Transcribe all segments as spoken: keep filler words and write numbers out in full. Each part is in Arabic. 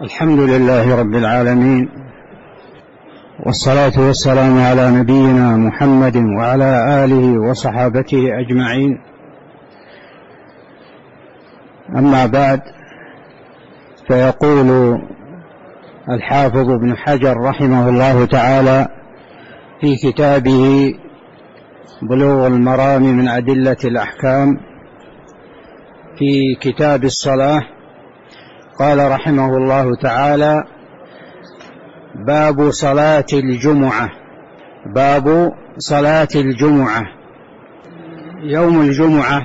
الحمد لله رب العالمين، والصلاة والسلام على نبينا محمد وعلى آله وصحابته أجمعين. أما بعد، فيقول الحافظ ابن حجر رحمه الله تعالى في كتابه بلوغ المرام من أدلة الأحكام في كتاب الصلاة، قال رحمه الله تعالى: باب صلاة الجمعة. باب صلاة الجمعة. يوم الجمعة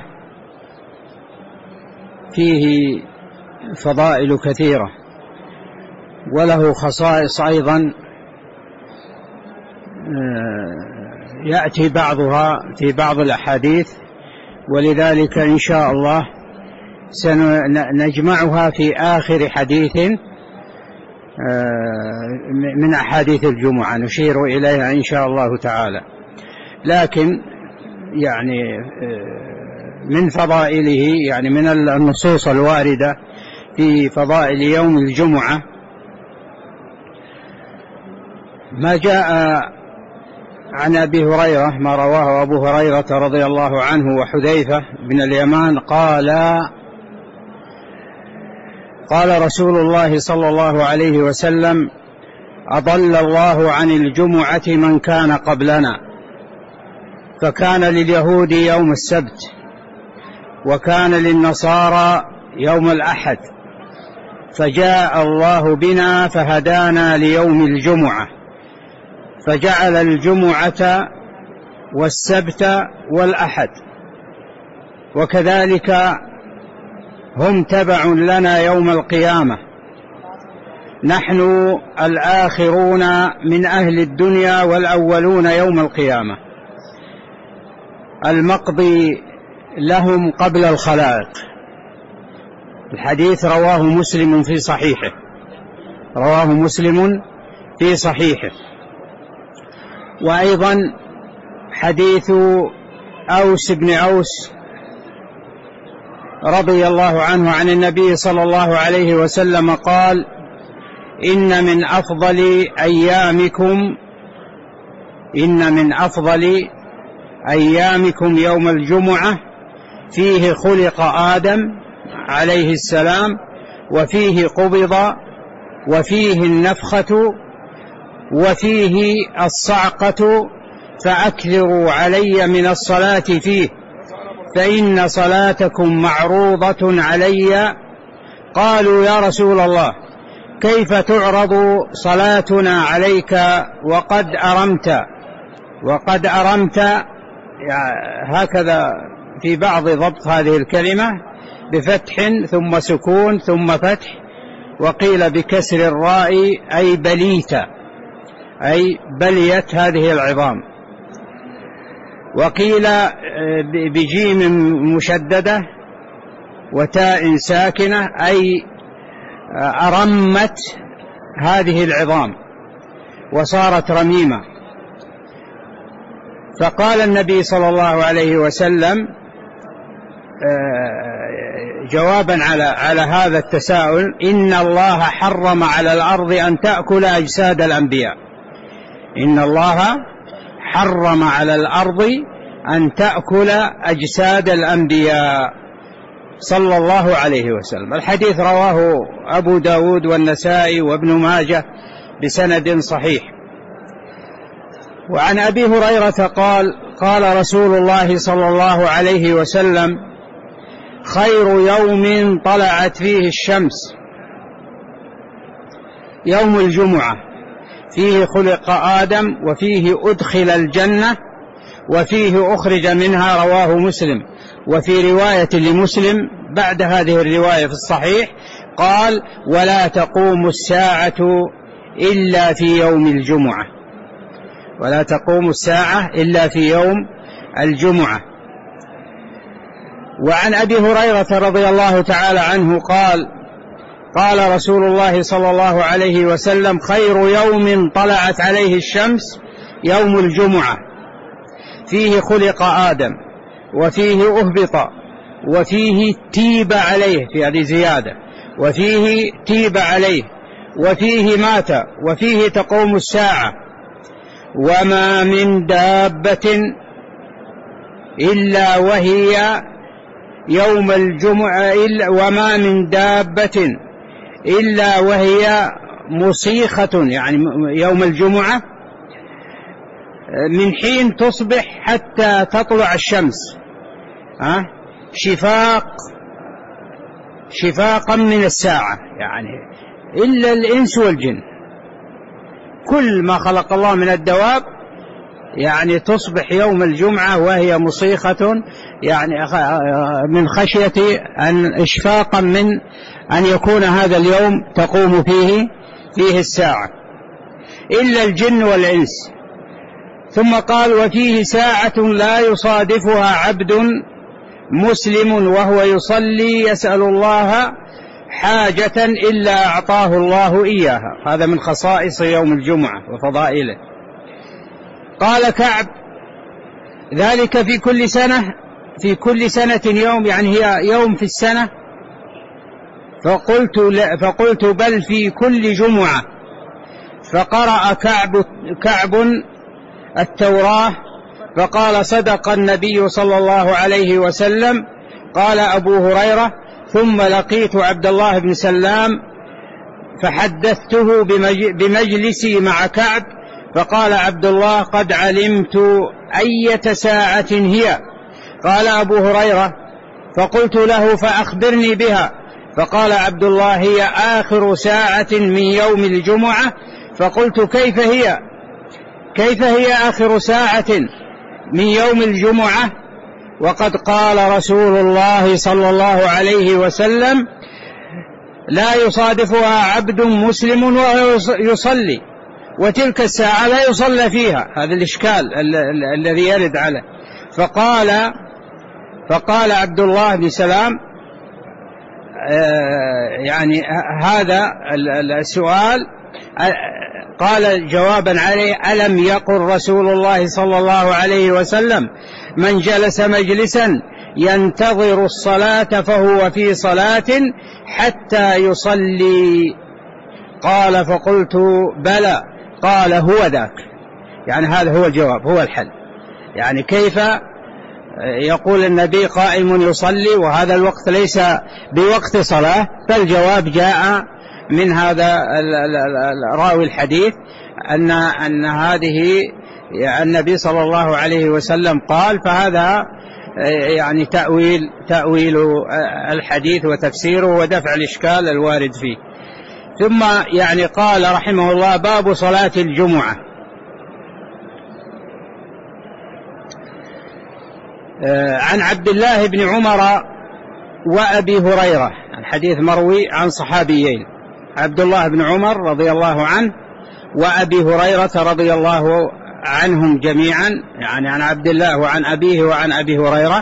فيه فضائل كثيرة، وله خصائص أيضا يأتي بعضها في بعض الأحاديث، ولذلك إن شاء الله سنجمعها في آخر حديث من أحاديث الجمعة نشير إليها إن شاء الله تعالى. لكن يعني من فضائله، يعني من النصوص الواردة في فضائل يوم الجمعة، ما جاء عن أبي هريرة، ما رواه أبو هريرة رضي الله عنه وحذيفة بن اليمان قال: قال رسول الله صلى الله عليه وسلم: أضل الله عن الجمعة من كان قبلنا، فكان لليهود يوم السبت، وكان للنصارى يوم الأحد، فجاء الله بنا فهدانا ليوم الجمعة، فجعل الجمعة والسبت والأحد، وكذلك هم تبع لنا يوم القيامة، نحن الآخرون من أهل الدنيا والأولون يوم القيامة، المقضي لهم قبل الخلائق. الحديث رواه مسلم في صحيحه، رواه مسلم في صحيحه. وأيضا حديث أوس بن أوس رضي الله عنه عن النبي صلى الله عليه وسلم قال: إن من أفضل أيامكم إن من أفضل أيامكم يوم الجمعة، فيه خلق آدم عليه السلام، وفيه قبض، وفيه النفخة، وفيه الصعقة، فأكثروا علي من الصلاة فيه، فإن صلاتكم معروضة علي. قالوا: يا رسول الله، كيف تعرض صلاتنا عليك وقد أرمت وقد أرمت هكذا في بعض ضبط هذه الكلمة بفتح ثم سكون ثم فتح، وقيل بكسر الراء أي بليت، أي بليت هذه العظام، وقيل بجيم مشددة وتاء ساكنة أي أرمت هذه العظام وصارت رميمة. فقال النبي صلى الله عليه وسلم جوابا على على هذا التساؤل: إن الله حرم على الأرض أن تأكل أجساد الأنبياء. إن الله حرم على الأرض أن تأكل أجساد الأنبياء صلى الله عليه وسلم. الحديث رواه أبو داود والنسائي وابن ماجه بسند صحيح. وعن أبي هريرة قال: قال رسول الله صلى الله عليه وسلم: خير يوم طلعت فيه الشمس يوم الجمعة، فيه خلق آدم، وفيه أدخل الجنة، وفيه أخرج منها. رواه مسلم. وفي رواية لمسلم بعد هذه الرواية في الصحيح قال: ولا تقوم الساعة إلا في يوم الجمعة. ولا تقوم الساعة إلا في يوم الجمعة. وعن أبي هريرة رضي الله تعالى عنه قال: قال رسول الله صلى الله عليه وسلم: خير يوم طلعت عليه الشمس يوم الجمعة، فيه خلق آدم، وفيه أهبط، وفيه تيب عليه، في هذه زيادة، وفيه تيب عليه، وفيه مات وفيه تقوم الساعة. وما من دابة إلا وهي يوم الجمعة إلا وما من دابة إلا وهي مصيخة، يعني يوم الجمعة من حين تصبح حتى تطلع الشمس، ها شفاق شفاقا من الساعة، يعني إلا الإنس والجن، كل ما خلق الله من الدواب يعني تصبح يوم الجمعة وهي مصيخة، يعني من خشية أن إشفاقا من أن يكون هذا اليوم تقوم فيه فيه الساعة، إلا الجن والإنس. ثم قال: وفيه ساعة لا يصادفها عبد مسلم وهو يصلي يسأل الله حاجة إلا أعطاه الله إياها. هذا من خصائص يوم الجمعة وفضائله. قال كعب: ذلك في كل سنة في كل سنة يوم، يعني هي يوم في السنة. فقلت, فقلت بل في كل جمعة. فقرأ كعب, كعب التوراة فقال: صدق النبي صلى الله عليه وسلم. قال أبو هريرة: ثم لقيت عبد الله بن سلام فحدثته بمجلسي مع كعب، فقال عبد الله: قد علمت أية ساعة هي. قال أبو هريرة: فقلت له: فأخبرني بها. فقال عبد الله: هي آخر ساعة من يوم الجمعة. فقلت: كيف هي كيف هي آخر ساعة من يوم الجمعة وقد قال رسول الله صلى الله عليه وسلم: لا يصادفها عبد مسلم وهو يصلي، وتلك الساعة لا يصلى فيها. هذا الإشكال الذي يرد عليه. فقال فقال عبد الله بن سلام: يعني هذا السؤال، قال جوابا عليه: ألم يقل رسول الله صلى الله عليه وسلم: من جلس مجلسا ينتظر الصلاة فهو في صلاة حتى يصلي؟ قال: فقلت: بلى. قال: هو ذاك. يعني هذا هو الجواب، هو الحل. يعني كيف يقول النبي قائم يصلي وهذا الوقت ليس بوقت صلاة؟ فالجواب جاء من هذا راوي الحديث أن أن هذه النبي صلى الله عليه وسلم قال، فهذا يعني تأويل تأويل الحديث وتفسيره ودفع الإشكال الوارد فيه. ثم يعني قال رحمه الله: باب صلاة الجمعة. عن عبد الله بن عمر وأبي هريرة، الحديث مروي عن صحابيين، عبد الله بن عمر رضي الله عنه وأبي هريرة رضي الله عنهم جميعا، يعني عن عبد الله وعن أبيه وعن أبي هريرة،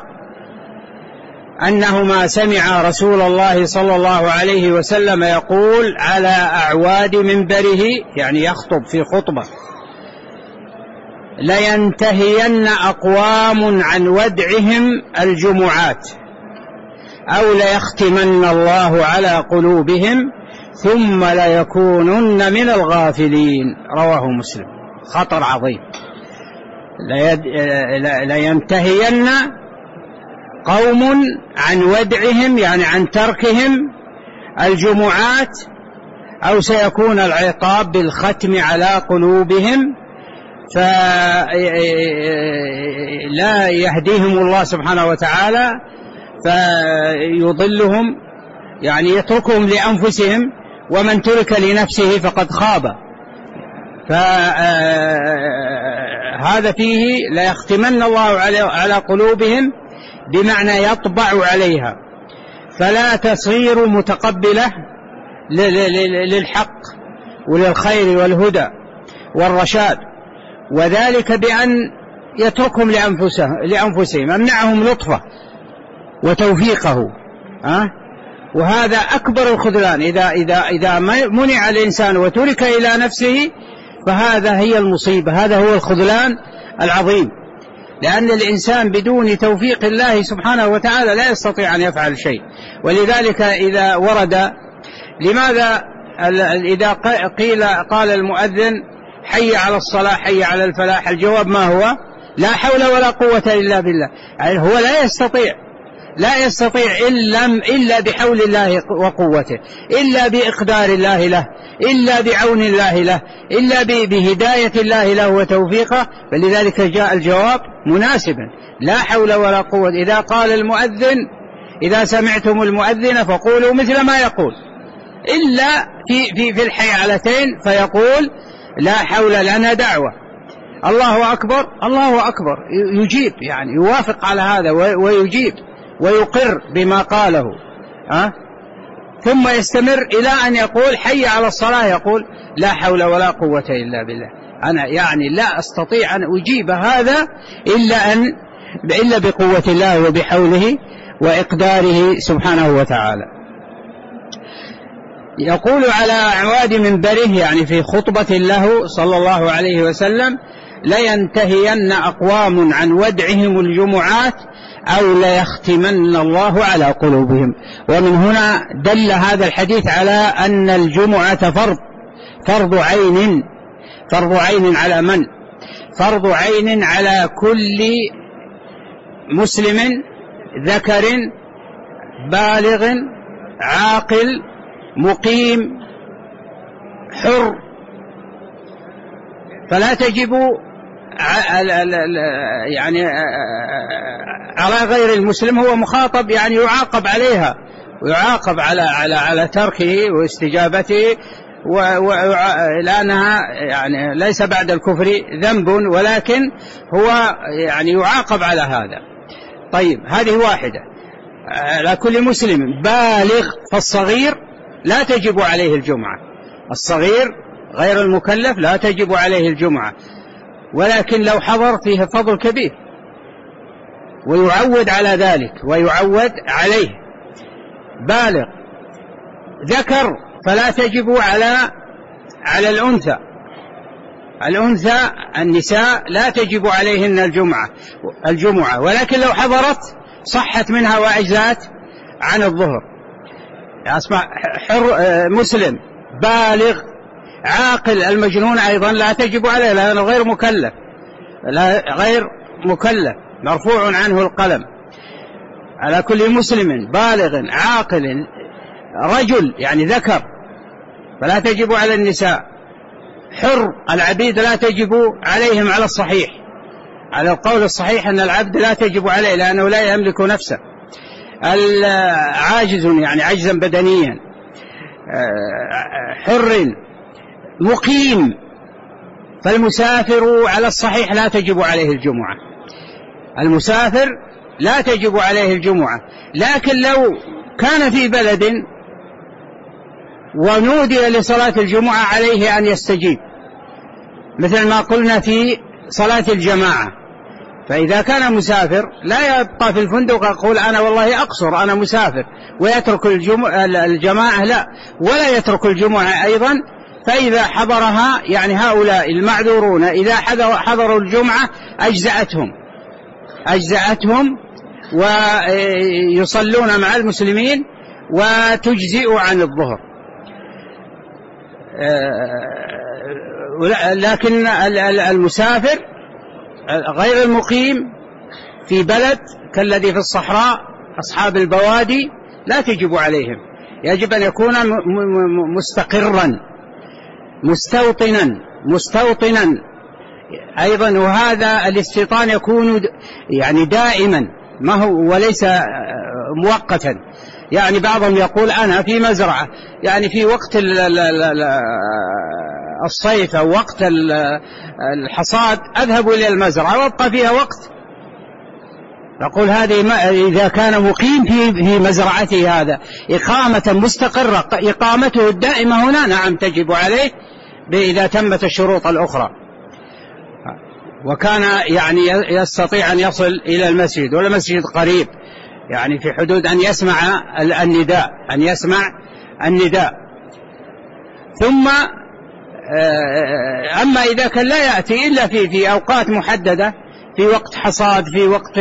أنهما سمع رسول الله صلى الله عليه وسلم يقول على أعواد منبره، يعني يخطب في خطبة: لينتهين أقوام عن ودعهم الجمعات أو ليختمن الله على قلوبهم ثم ليكونن من الغافلين. رواه مسلم. خطر عظيم. لينتهين قوم عن ودعهم، يعني عن تركهم الجمعات، أو سيكون العقاب بالختم على قلوبهم، فلا يهديهم الله سبحانه وتعالى فيضلهم، يعني يتركهم لأنفسهم، ومن ترك لنفسه فقد خاب. فهذا فيه ليختمن الله على قلوبهم، بمعنى يطبع عليها، فلا تصير متقبلة للحق وللخير والهدى والرشاد، وذلك بأن يتركهم لأنفسهم، أمنعهم لطفه وتوفيقه. أه؟ وهذا أكبر الخذلان. إذا, إذا, إذا منع الإنسان وترك إلى نفسه فهذا هي المصيبة، هذا هو الخذلان العظيم، لأن الإنسان بدون توفيق الله سبحانه وتعالى لا يستطيع أن يفعل شيء. ولذلك إذا ورد لماذا إذا قيل قال المؤذن حي على الصلاة حي على الفلاح، الجواب ما هو؟ لا حول ولا قوة إلا بالله. يعني هو لا يستطيع لا يستطيع إلا, إلا بحول الله وقوته، إلا بإقدار الله له، إلا بعون الله له، إلا بهداية الله له وتوفيقه. فلذلك جاء الجواب مناسبا، لا حول ولا قوة. إذا قال المؤذن إذا سمعتم المؤذن فقولوا مثل ما يقول، إلا في, في, في الحيعلتين فيقول لا حول لنا دعوة، الله أكبر الله أكبر، يجيب يعني يوافق على هذا ويجيب ويقر بما قاله. أه؟ ثم يستمر إلى أن يقول حي على الصلاة يقول لا حول ولا قوة إلا بالله. أنا يعني لا أستطيع أن أجيب هذا إلا, أن إلا بقوة الله وبحوله وإقداره سبحانه وتعالى. يقول على أعواد منبره يعني في خطبة له صلى الله عليه وسلم لينتهين أقوام عن ودعهم الجمعات أو ليختمن الله على قلوبهم. ومن هنا دل هذا الحديث على أن الجمعة فرض فرض عين فرض عين على من؟ فرض عين على كل مسلم ذكر بالغ عاقل مقيم حر، فلا تجب يعني على غير المسلم، هو مخاطب يعني يعاقب عليها ويعاقب على على على تركه واستجابته، لأنها يعني ليس بعد الكفر ذنب، ولكن هو يعني يعاقب على هذا. طيب هذه واحدة على كل مسلم بالغ. فالصغير لا تجب عليه الجمعة، الصغير غير المكلف لا تجب عليه الجمعة، ولكن لو حضر فيه فضل كبير ويعود على ذلك ويعود عليه. بالغ ذكر فلا تجب على على الأنثى، الأنثى النساء لا تجب عليهن الجمعة الجمعة ولكن لو حضرت صحت منها وأجزات عن الظهر. أسمع حر مسلم بالغ عاقل، المجنون أيضا لا تجب عليه لأنه غير مكلف لا غير مكلف مرفوع عنه القلم. على كل مسلم بالغ عاقل رجل يعني ذكر فلا تجب على النساء. حر العبيد لا تجب عليهم على الصحيح، على القول الصحيح أن العبد لا تجب عليه لأنه لا يملك نفسه. عاجز يعني عجزا بدنيا. حر مقيم، فالمسافر على الصحيح لا تجب عليه الجمعة، المسافر لا تجب عليه الجمعة. لكن لو كان في بلد ونودي لصلاة الجمعة عليه أن يستجيب، مثل ما قلنا في صلاة الجماعة. فإذا كان مسافر لا يبقى في الفندق يقول أنا والله أقصر أنا مسافر ويترك الجماعة، لا، ولا يترك الجمعة أيضا. فإذا حضرها يعني هؤلاء المعذورون إذا حضروا الجمعة أجزأتهم أجزأتهم ويصلون مع المسلمين وتجزئ عن الظهر. لكن المسافر غير المقيم في بلد كالذي في الصحراء أصحاب البوادي لا تجب عليهم، يجب أن يكون مستقرا مستوطنا مستوطنا أيضا. وهذا الاستيطان يكون يعني دائما ما هو وليس مؤقتا. يعني بعضهم يقول أنا في مزرعة يعني في وقت الصيف أو وقت الحصاد أذهب إلى المزرعة وأبقى فيها وقت. نقول هذه إذا كان مقيم في في مزرعته هذا إقامة مستقرة إقامته الدائمة هنا نعم تجب عليه إذا تمت الشروط الأخرى، وكان يعني يستطيع أن يصل إلى المسجد والمسجد قريب يعني في حدود أن يسمع النداء أن يسمع النداء. ثم أما إذا كان لا يأتي إلا في في أوقات محددة، في وقت حصاد، في وقت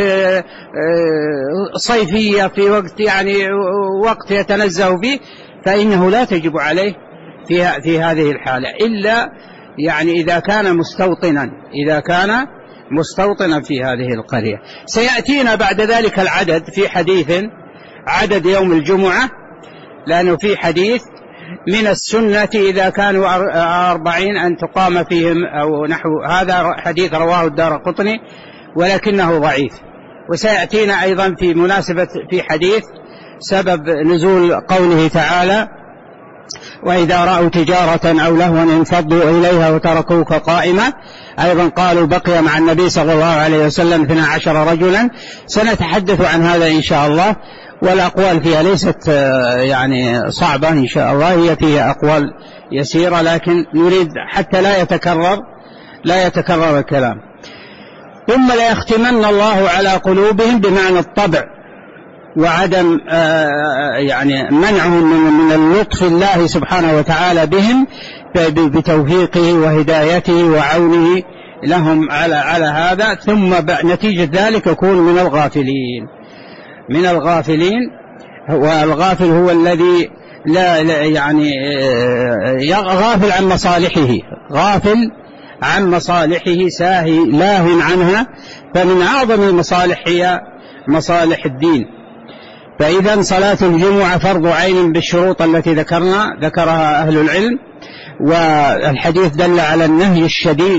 صيفية، في وقت يعني وقت يتنزه فيه، فإنه لا تجب عليه في, في هذه الحالة، إلا يعني إذا كان مستوطنا إذا كان مستوطنا في هذه القرية. سيأتينا بعد ذلك العدد في حديث عدد يوم الجمعة، لأنه في حديث من السنة إذا كانوا أربعين أن تقام فيهم أو نحو، هذا حديث رواه الدارقطني ولكنه ضعيف. وسيأتينا أيضا في مناسبة في حديث سبب نزول قوله تعالى وإذا رأوا تجارة أو لهوا انفضوا إليها وتركوك قائمة، أيضا قالوا بقي مع النبي صلى الله عليه وسلم اثنا عشر رجلا. سنتحدث عن هذا إن شاء الله، والأقوال فيها ليست يعني صعبة إن شاء الله، هي فيها أقوال يسيرة، لكن نريد حتى لا يتكرر لا يتكرر الكلام. ثم ليختمن الله على قلوبهم بمعنى الطبع وعدم يعني منعهم من اللطف الله سبحانه وتعالى بهم بتوفيقه وهدايته وعونه لهم على على هذا. ثم نتيجة ذلك يكون من الغافلين من الغافلين والغافل هو الذي لا يعني غافل عن مصالحه غافل عن مصالحه ساهي لاهٍ عنها. فمن أعظم المصالح هي مصالح الدين. فإذا صلاة الجمعة فرض عين بالشروط التي ذكرنا ذكرها أهل العلم، والحديث دل على النهي الشديد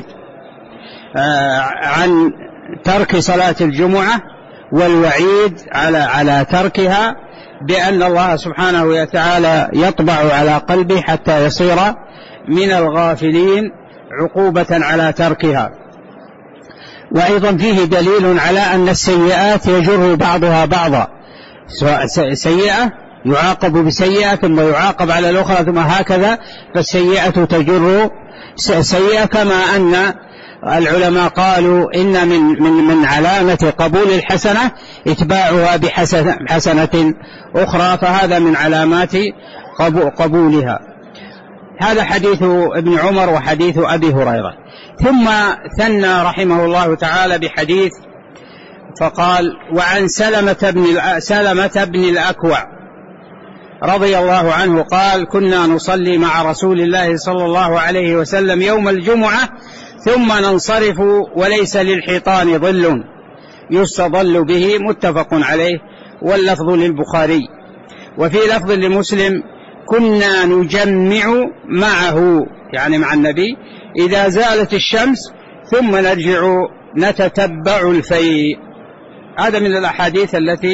عن ترك صلاة الجمعة والوعيد على على تركها، بأن الله سبحانه وتعالى يطبع على قلبه حتى يصير من الغافلين عقوبة على تركها. وأيضا فيه دليل على أن السيئات يجر بعضها بعضا، سيئة يعاقب بسيئة ثم يعاقب على الأخرى ثم هكذا، فالسيئة تجر سيئة. كما أن العلماء قالوا إن من, من, من علامة قبول الحسنة إتباعها بحسنة أخرى، فهذا من علامات قبولها. هذا حديث ابن عمر وحديث أبي هريرة. ثم ثنى رحمه الله تعالى بحديث فقال وعن سلمة بن, سلمة بن الأكوع رضي الله عنه قال كنا نصلي مع رسول الله صلى الله عليه وسلم يوم الجمعة ثم ننصرف وليس للحيطان ظل يستظل به، متفق عليه، واللفظ للبخاري. وفي لفظ لمسلم كنا نجمع معه يعني مع النبي إذا زالت الشمس ثم نرجع نتتبع الفيء. هذا من الأحاديث التي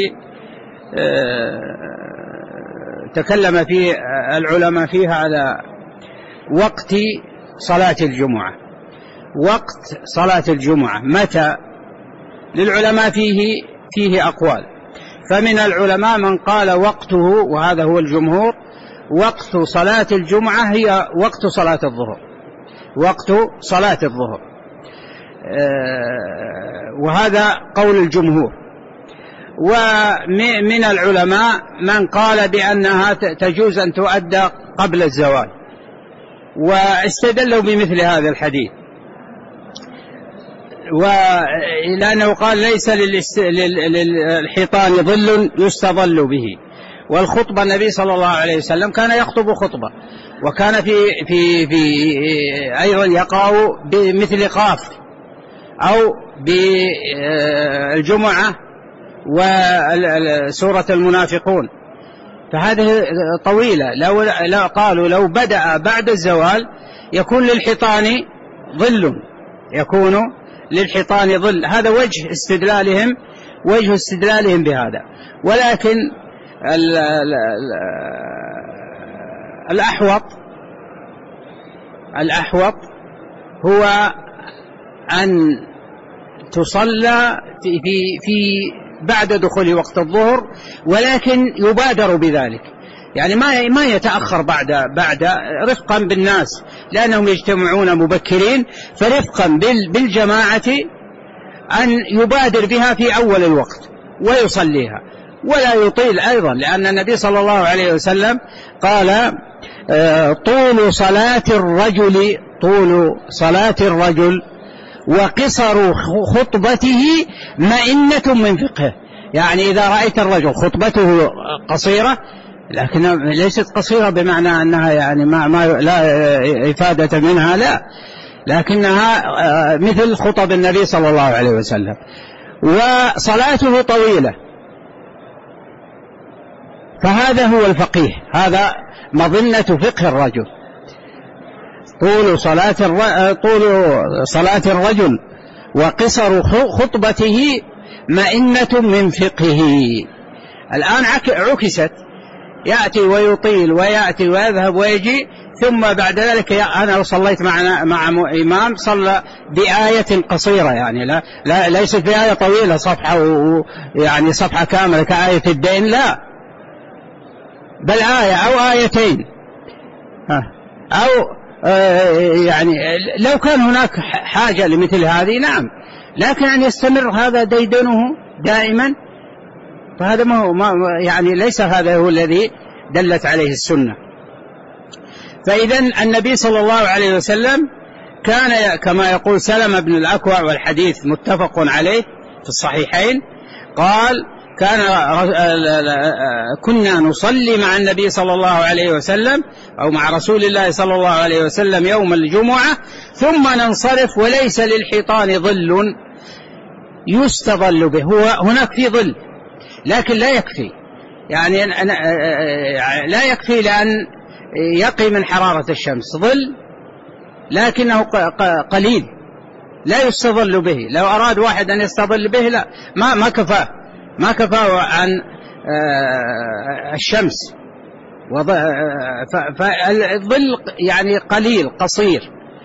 تكلم في العلماء فيها على وقت صلاة الجمعة. وقت صلاة الجمعة متى؟ للعلماء فيه فيه أقوال. فمن العلماء من قال وقته، وهذا هو الجمهور، وقت صلاة الجمعة هي وقت صلاة الظهر، وقت صلاة الظهر، وهذا قول الجمهور. ومن العلماء من قال بأنها تجوز أن تؤدى قبل الزوال، واستدلوا بمثل هذا الحديث، ولأنه قال ليس للحيطان ظل يستظل به. والخطبة النبي صلى الله عليه وسلم كان يخطب خطبة، وكان في في في أيضا يقرأ بمثل قاف أو بالجمعة وسورة المنافقون، فهذه طويلة. لو لا قالوا لو بدأ بعد الزوال يكون للحيطان ظل، يكون للحيطان ظل. هذا وجه استدلالهم وجه استدلالهم بهذا. ولكن ال ال ال الأحوط الأحوط هو أن تصلى في في في بعد دخول وقت الظهر، ولكن يبادر بذلك، يعني ما ما يتأخر بعد بعد رفقا بالناس لأنهم يجتمعون مبكرين، فرفقا بالجماعة أن يبادر بها في أول الوقت ويصليها ولا يطيل أيضا، لأن النبي صلى الله عليه وسلم قال طول صلاة الرجل طول صلاة الرجل وقصر خطبته مئنة من فقهه. يعني إذا رأيت الرجل خطبته قصيرة لكن ليست قصيرة بمعنى أنها يعني ما, ما لا إفادة منها، لا، لكنها مثل خطب النبي صلى الله عليه وسلم. وصلاته طويلة، فهذا هو الفقيه، هذا مظنة فقه الرجل، طول صلاة الرجل, طول صلاة الرجل وقصر خطبته مئنة من فقهه. الآن عكست، يأتي ويطيل ويأتي ويذهب ويجي، ثم بعد ذلك أنا صليت مع مع إمام صلى بآية قصيرة، يعني لا, لا ليست بآية طويلة صفحة يعني صفحة كاملة كآية الدين، لا، بل آية أو آيتين، أو يعني لو كان هناك حاجة لمثل هذه نعم، لكن أن يستمر هذا ديدنه دائما، فهذا ما هو ما يعني ليس هذا هو الذي دلت عليه السنة. فإذن النبي صلى الله عليه وسلم كان كما يقول سلمة بن الأكوع، والحديث متفق عليه في الصحيحين، قال كان كنا نصلي مع النبي صلى الله عليه وسلم أو مع رسول الله صلى الله عليه وسلم يوم الجمعة ثم ننصرف وليس للحيطان ظل يستظل به. هو هناك في ظل لكن لا يكفي، يعني لا يكفي لأن يقي من حرارة الشمس، ظل لكنه قليل لا يستظل به. لو أراد واحد أن يستظل به لا ما ما كفاه ما كفاه عن الشمس. فالظل يعني قليل قصير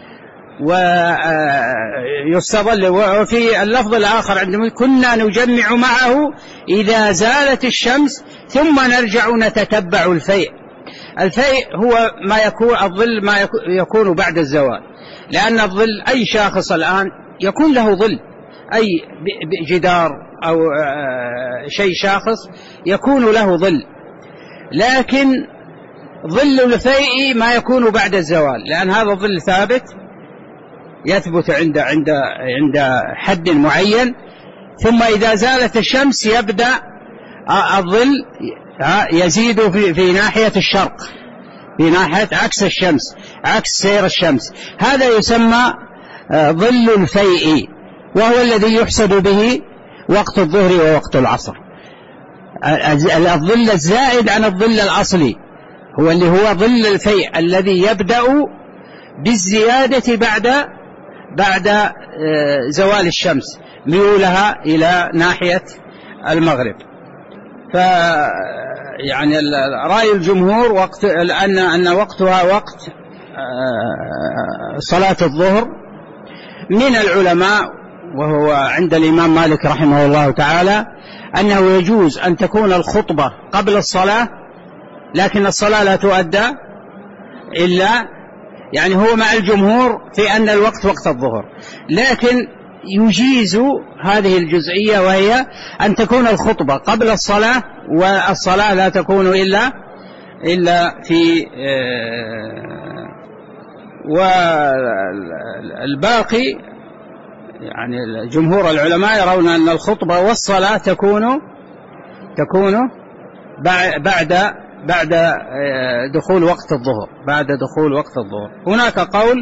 ويستظل. وفي اللفظ الآخر عندما كنا نجمع معه إذا زالت الشمس ثم نرجع نتتبع الفيء. الفيء هو ما يكون الظل ما يكون بعد الزوال، لأن الظل أي شاخص الآن يكون له ظل، أي جدار أو شيء شاخص يكون له ظل، لكن ظل الفيء ما يكون بعد الزوال، لأن هذا الظل ثابت يثبت عند عند عند حد معين، ثم إذا زالت الشمس يبدأ الظل يزيد في, في ناحية الشرق، في ناحية عكس الشمس، عكس سير الشمس. هذا يسمى ظل الفيء، وهو الذي يحسب به وقت الظهر ووقت العصر. الظل الزائد عن الظل الأصلي هو اللي هو ظل الفيء الذي يبدأ بالزيادة بعد بعد زوال الشمس ميولها إلى ناحية المغرب. ف يعني رأي الجمهور وقت أن أن وقتها وقت صلاة الظهر. من العلماء وهو عند الإمام مالك رحمه الله تعالى أنه يجوز أن تكون الخطبة قبل الصلاة، لكن الصلاة لا تؤدى إلا يعني هو مع الجمهور في أن الوقت وقت الظهر، لكن يجيز هذه الجزئية وهي أن تكون الخطبة قبل الصلاة والصلاة لا تكون إلا إلا في والباقي يعني جمهور العلماء يرون أن الخطبة والصلاة تكون تكون بعد بعد دخول وقت الظهر، بعد دخول وقت الظهر. هناك قول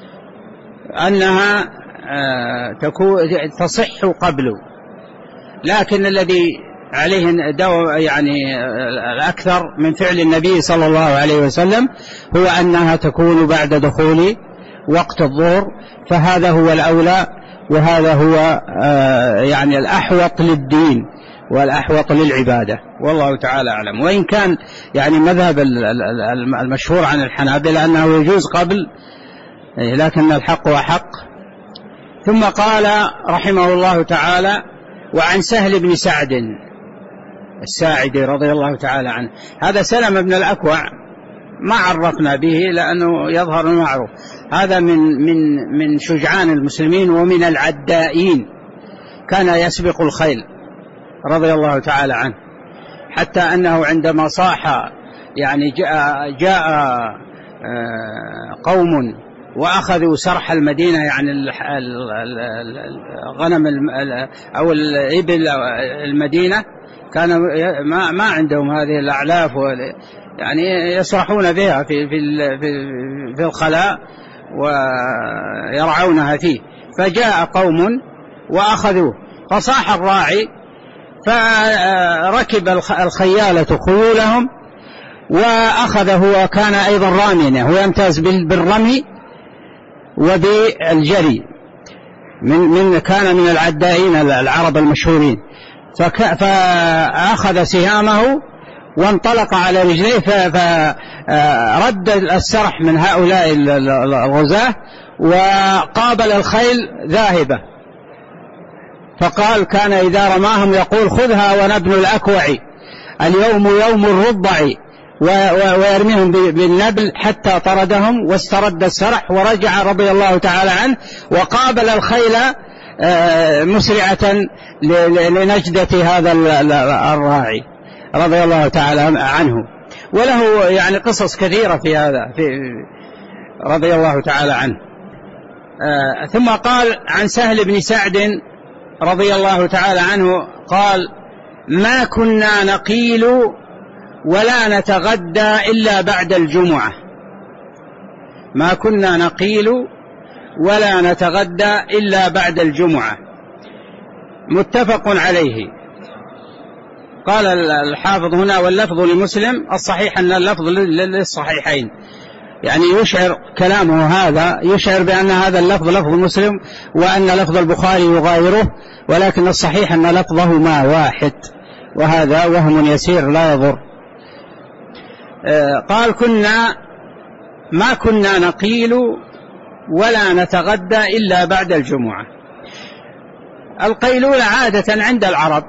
أنها تكون تصح قبله، لكن الذي عليه دو يعني الأكثر من فعل النبي صلى الله عليه وسلم هو أنها تكون بعد دخول وقت الظهر، فهذا هو الأولى وهذا هو يعني الأحوط للدين والأحوط للعبادة، والله تعالى أعلم. وإن كان يعني مذهب المشهور عن الحنابلة أنه يجوز قبل، لكن الحق وحق. ثم قال رحمه الله تعالى: وعن سهل بن سعد الساعدي رضي الله تعالى عنه. هذا سلم بن الأكوع ما عرفنا به لأنه يظهر المعروف، هذا من من من شجعان المسلمين ومن العدائين، كان يسبق الخيل رضي الله تعالى عنه، حتى أنه عندما صاح يعني جاء, جاء قوم وأخذوا سرح المدينة، يعني الغنم أو الإبل المدينة، كان ما ما عندهم هذه الأعلاف، يعني يسرحون بها في في في الخلاء ويرعونها فيه. فجاء قوم وأخذوه، فصاح الراعي، فركب الخيالة خيولهم وأخذه، وكان أيضا راميا، هو يمتاز بالرمي وبالجري، من من كان من العدائين العرب المشهورين. فأخذ سهامه وانطلق على رجليه، فرد السرح من هؤلاء الغزاة وقابل الخيل ذاهبة، فقال كان إذا رماهم يقول خذها ونبن الأكوع، اليوم يوم الرضع، ويرميهم بالنبل حتى طردهم واسترد السرح ورجع رضي الله تعالى عنه، وقابل الخيل مسرعة لنجدة هذا الراعي رضي الله تعالى عنه. وله يعني قصص كثيرة في هذا في رضي الله تعالى عنه. ثم قال عن سهل بن سعد رضي الله تعالى عنه قال ما كنا نقيل ولا نتغدى إلا بعد الجمعة، ما كنا نقيل ولا نتغدى إلا بعد الجمعة، متفق عليه. قال الحافظ هنا واللفظ لمسلم، الصحيح أن اللفظ للصحيحين، يعني يشعر كلامه هذا يشعر بأن هذا اللفظ لفظ مسلم وأن لفظ البخاري يغايره، ولكن الصحيح أن لفظهما واحد، وهذا وهم يسير لا يضر. قال كنا ما كنا نقيل ولا نتغدى إلا بعد الجمعة. القيلولة عادة عند العرب،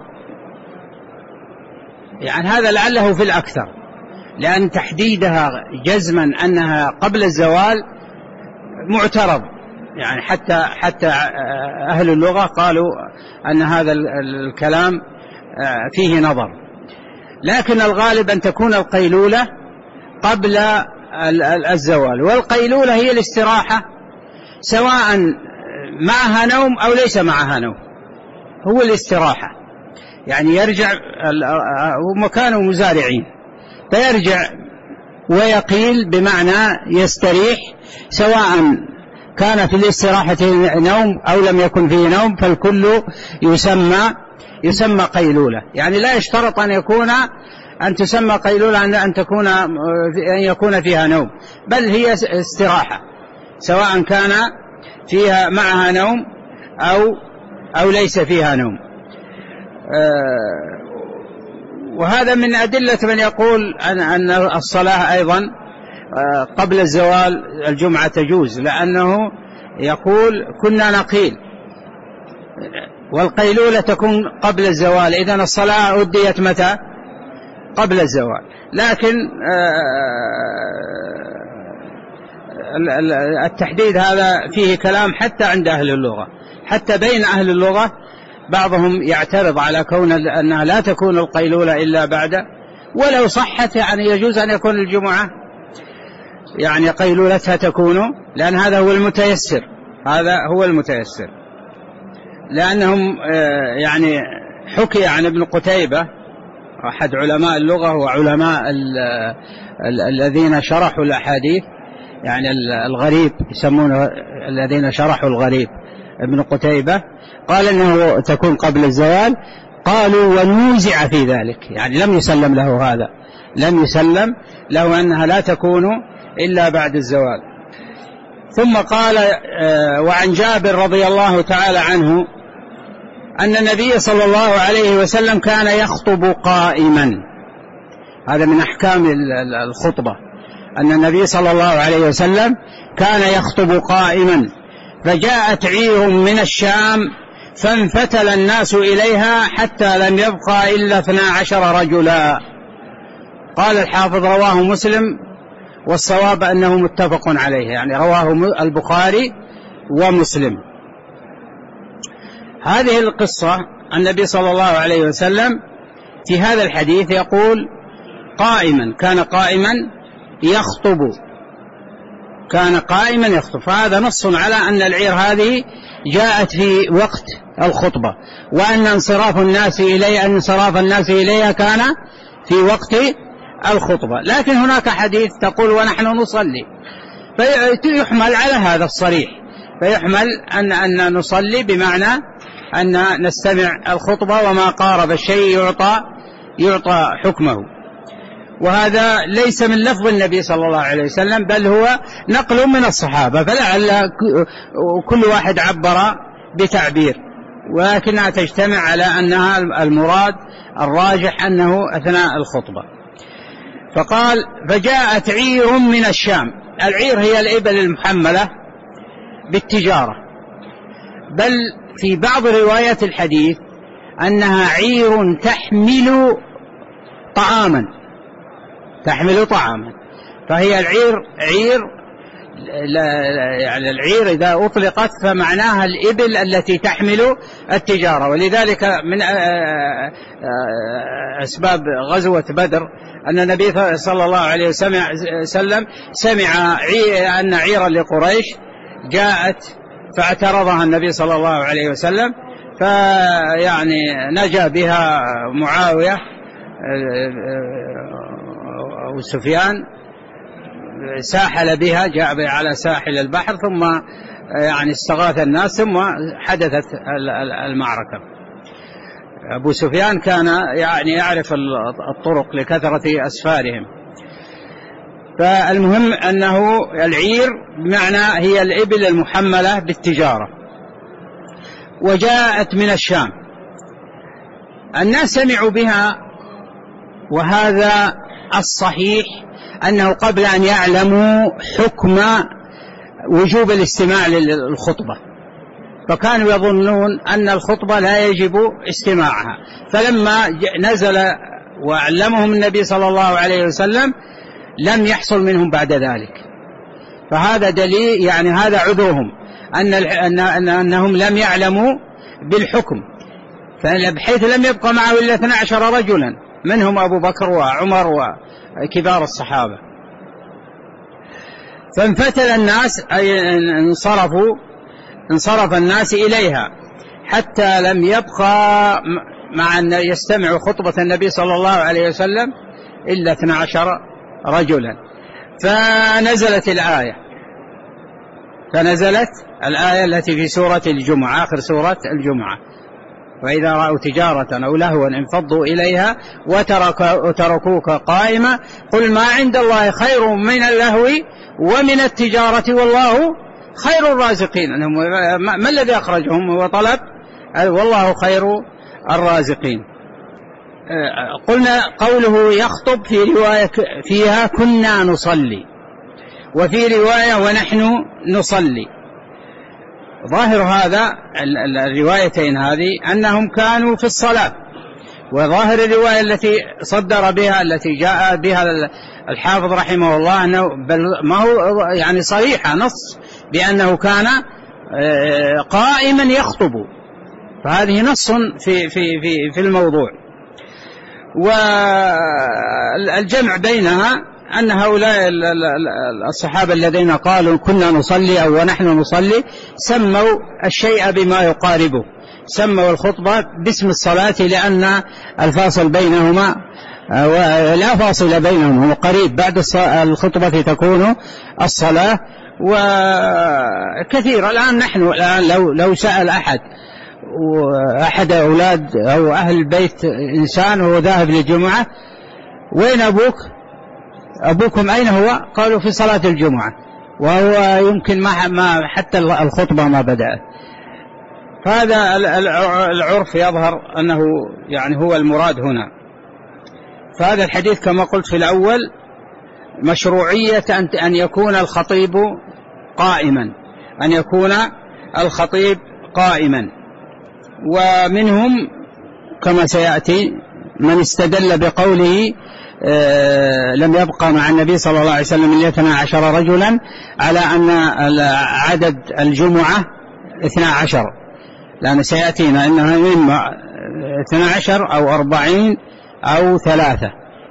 يعني هذا لعله في الأكثر، لأن تحديدها جزما أنها قبل الزوال معترض، يعني حتى حتى أهل اللغة قالوا أن هذا الكلام فيه نظر، لكن الغالب أن تكون القيلولة قبل الزوال. والقيلولة هي الاستراحة سواء معها نوم أو ليس معها نوم، هو الاستراحة، يعني يرجع ومكانوا مزارعين فيرجع ويقيل بمعنى يستريح، سواء كان في الاستراحة نوم أو لم يكن فيه نوم، فالكل يسمى يسمى قيلولة. يعني لا يشترط أن يكون أن تسمى قيلولة أن تكون أن يكون فيها نوم، بل هي استراحة سواء كان فيها معها نوم أو أو ليس فيها نوم. وهذا من أدلة من يقول أن الصلاة أيضا قبل الزوال الجمعة تجوز، لأنه يقول كنا نقيل، والقيلولة تكون قبل الزوال، إذن الصلاة أديت متى؟ قبل الزوال. لكن التحديد هذا فيه كلام حتى عند أهل اللغة، حتى بين أهل اللغة بعضهم يعترض على كون أنها لا تكون القيلولة إلا بعد، ولو صحت يعني يجوز أن يكون الجمعة يعني قيلولتها تكون، لأن هذا هو المتيسر، هذا هو المتيسر، لأنهم يعني حكي عن ابن قتيبة أحد علماء اللغة وعلماء الذين شرحوا الأحاديث، يعني الغريب يسمونه الذين شرحوا الغريب، ابن قتيبة قال إنه تكون قبل الزوال، قالوا ونوزع في ذلك، يعني لم يسلم له هذا، لم يسلم له أنها لا تكون إلا بعد الزوال. ثم قال وعن جابر رضي الله تعالى عنه أن النبي صلى الله عليه وسلم كان يخطب قائما، هذا من أحكام الخطبة، أن النبي صلى الله عليه وسلم كان يخطب قائما، فجاءت عير من الشام فانفتل الناس إليها حتى لم يبقى إلا اثنا عشر رجلا. قال الحافظ رواه مسلم، والصواب أنه متفق عليه، يعني رواه البخاري ومسلم. هذه القصة النبي صلى الله عليه وسلم في هذا الحديث يقول قائما، كان قائما يخطب، كان قائما يخطب. فهذا نص على أن العير هذه جاءت في وقت الخطبة، وأن انصراف الناس إليها انصراف الناس إليها كان في وقت الخطبة. لكن هناك حديث تقول ونحن نصلي، فيحمل على هذا الصريح، فيحمل أن أن نصلي بمعنى أن نستمع الخطبة، وما قارب الشيء يعطى يعطى حكمه. وهذا ليس من لفظ النبي صلى الله عليه وسلم، بل هو نقل من الصحابة، فلعل كل واحد عبر بتعبير، ولكنها تجتمع على أنها المراد الراجح أنه أثناء الخطبة. فقال فجاءت عير من الشام. العير هي الإبل المحملة بالتجارة، بل في بعض روايات الحديث أنها عير تحمل طعاما تحمل طعاما فهي العير عير يعني العير إذا أطلقت فمعناها الإبل التي تحمل التجارة. ولذلك من أسباب غزوة بدر أن النبي صلى الله عليه وسلم سمع أن عيرا لقريش جاءت فاعترضها النبي صلى الله عليه وسلم، فيعني نجا بها معاوية وسفيان، ساحل بها، جاء بها على ساحل البحر، ثم يعني استغاث الناس، ثم حدثت المعركة. أبو سفيان كان يعني يعرف الطرق لكثرة أسفارهم. فالمهم أنه العير بمعنى هي الإبل المحملة بالتجارة، وجاءت من الشام. الناس سمعوا بها، وهذا الصحيح أنه قبل أن يعلموا حكم وجوب الاستماع للخطبة، فكانوا يظنون أن الخطبة لا يجب استماعها، فلما نزل وعلمهم النبي صلى الله عليه وسلم لم يحصل منهم بعد ذلك. فهذا دليل، يعني هذا عذرهم أن أن أنهم لم يعلموا بالحكم، بحيث لم يبقى معه إلا اثنا عشر رجلا، منهم أبو بكر وعمر وكبار الصحابة. فانفتل الناس، أي انصرفوا انصرف الناس إليها، حتى لم يبقى مع أن يستمع خطبة النبي صلى الله عليه وسلم إلا اثنا عشر رجلا. فنزلت الآية فنزلت الآية التي في سورة الجمعة، آخر سورة الجمعة: وإذا رأوا تجارة أو لهوا انفضوا إليها وتركوك قائما قل ما عند الله خير من اللهو ومن التجارة والله خير الرازقين. ما الذي أخرجهم؟ هو طلب والله خير الرازقين. قلنا قوله يخطب في رواية فيها كنا نصلي، وفي رواية ونحن نصلي. ظاهر هذا الروايتين هذه أنهم كانوا في الصلاة، وظاهر الرواية التي صدر بها التي جاء بها الحافظ رحمه الله أنه بل ما هو يعني صريحة نص بأنه كان قائما يخطب، فهذه نص في في في في الموضوع. والجمع بينها أن هؤلاء الصحابة الذين قالوا كنا نصلي أو ونحن نصلي سموا الشيء بما يقاربه، سموا الخطبة باسم الصلاة، لأن الفاصل بينهما لا فاصل بينهما، قريب، بعد الخطبة تكون الصلاة. وكثير الآن نحن الآن لو لو سأل أحد وأحد أولاد أو أهل البيت إنسان وهو ذاهب للجمعة: وين أبوك؟ أبوكم أين هو؟ قالوا في صلاة الجمعة، وهو يمكن ما ما حتى الخطبة ما بدأت. فهذا العرف يظهر أنه يعني هو المراد هنا. فهذا الحديث كما قلت في الأول مشروعية أن يكون الخطيب قائما، أن يكون الخطيب قائما. ومنهم كما سيأتي من استدل بقوله آه لم يبقى مع النبي صلى الله عليه وسلم إلا اثنا عشر رجلا، على أن عدد الجمعة اثنا عشر، لأن سيأتينا إنها إما اثنا عشر أو أربعين أو ثلاثة،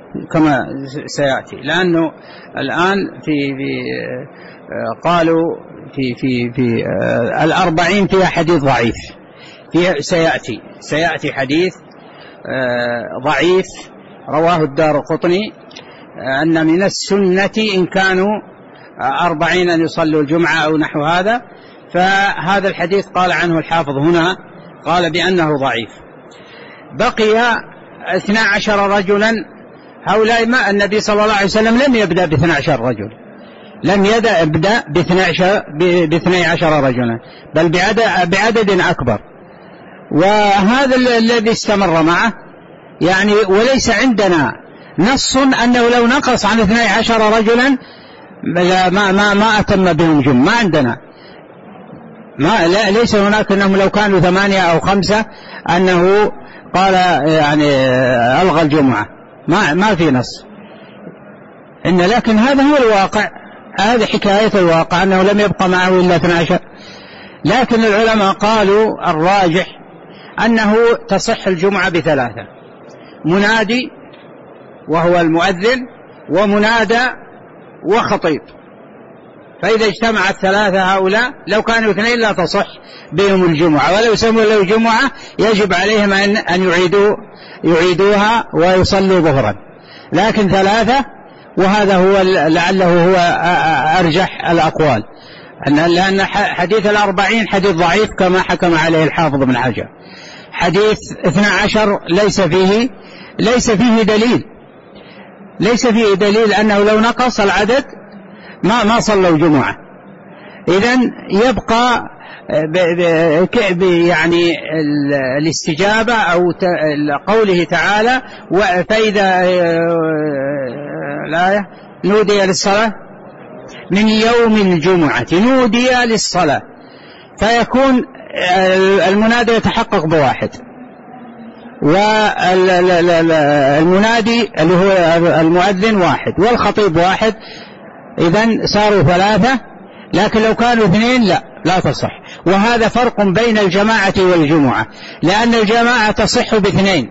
كما سيأتي، لأنه الآن في, في قالوا في, في, في الأربعين فيها حديث ضعيف، فيها سيأتي سيأتي حديث ضعيف رواه الدارقطني أن من السنة إن كانوا أربعين أن يصلوا الجمعة أو نحو هذا، فهذا الحديث قال عنه الحافظ هنا قال بأنه ضعيف. بقي اثنا عشر رجلا، هؤلاء ما النبي صلى الله عليه وسلم لم يبدأ باثنى عشر رجل، لم يبدأ باثنى عشر رجلا، بل بعدد, بعدد أكبر، وهذا الذي استمر معه يعني. وليس عندنا نص أنه لو نقص عن اثني عشر رجلا ما, ما, ما أتم بهم جمع، ما عندنا، ما لا ليس هناك أنهم لو كانوا ثمانية أو خمسة أنه قال يعني ألغى الجمعة، ما, ما في نص إن، لكن هذا هو الواقع، هذه حكاية الواقع أنه لم يبقى معه إلا اثني عشر. لكن العلماء قالوا الراجح أنه تصح الجمعة بثلاثة: منادي وهو المؤذن، ومنادى، وخطيب. فإذا اجتمع الثلاثة هؤلاء لو كانوا اثنين لا تصح بهم الجمعة، ولو سموا له جمعة يجب عليهم أن يعيدوا يعيدوها ويصلوا ظهرا، لكن ثلاثة، وهذا هو لعله هو أرجح الأقوال، لأن حديث الأربعين حديث ضعيف كما حكم عليه الحافظ بن حجر. حديث اثنى عشر ليس فيه ليس فيه دليل ليس فيه دليل أنه لو نقص العدد ما ما صلوا جمعة. إذن يبقى يعني الاستجابة أو قوله تعالى: فإذا الآية نودي للصلاة من يوم الجمعة، نودي للصلاة، فيكون المنادي يتحقق بواحد، والمنادي اللي هو المؤذن واحد، والخطيب واحد، إذن صاروا ثلاثة. لكن لو كانوا اثنين لا لا تصح. وهذا فرق بين الجماعة والجمعة، لأن الجماعة تصح باثنين،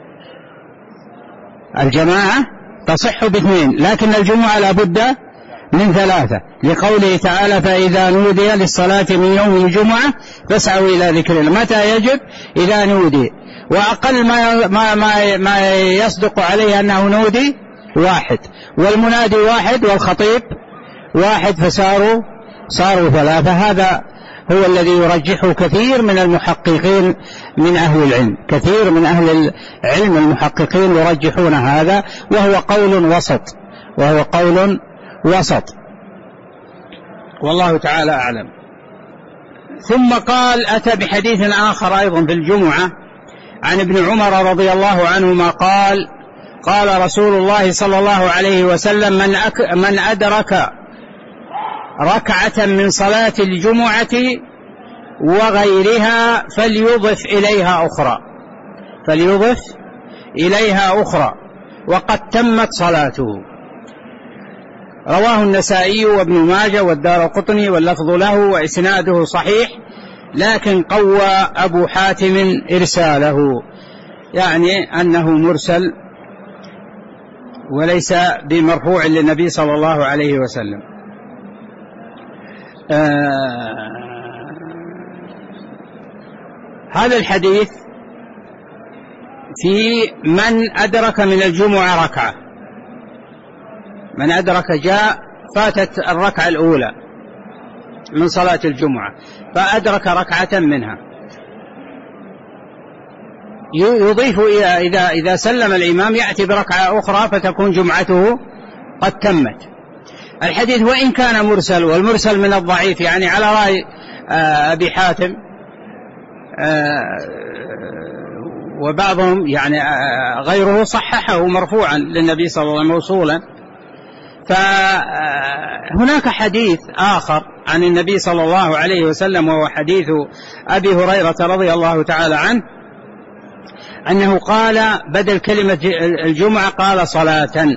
الجماعة تصح باثنين، لكن الجمعة لابد من ثلاثة، لقوله تعالى: فإذا نودي للصلاة من يوم الجمعة فاسعوا إلى ذكر الله. متى يجب؟ إذا نودي. وأقل ما, ما, ما, ما يصدق عليه أنه نودي واحد، والمنادي واحد، والخطيب واحد، فصاروا صاروا ثلاثة. هذا هو الذي يرجحه كثير من المحققين من أهل العلم، كثير من أهل العلم المحققين يرجحون هذا، وهو قول وسط وهو قول وسط والله تعالى أعلم. ثم قال: أتى بحديث آخر أيضا في الجمعة عن ابن عمر رضي الله عنهما قال: قال رسول الله صلى الله عليه وسلم: من, أك من أدرك ركعة من صلاة الجمعة وغيرها فليضف إليها أخرى فليضف إليها أخرى وقد تمت صلاته. رواه النسائي وابن ماجه والدارقطني واللفظ له وإسناده صحيح، لكن قوى أبو حاتم إرساله، يعني أنه مرسل وليس بمرفوع للنبي صلى الله عليه وسلم. آه هذا الحديث في من أدرك من الجمعة ركعة، من أدرك جاء فاتت الركعة الأولى من صلاة الجمعة فأدرك ركعة منها، يضيف إذا, إذا سلم الإمام يأتي بركعة أخرى فتكون جمعته قد تمت. الحديث وإن كان مرسل، والمرسل من الضعيف، يعني على رأي أبي حاتم وبعضهم يعني غيره صححه مرفوعا للنبي صلى الله عليه وسلم موصولا. فهناك حديث آخر عن النبي صلى الله عليه وسلم، وهو حديث أبي هريرة رضي الله تعالى عنه، أنه قال بدل كلمة الجمعة قال صلاة: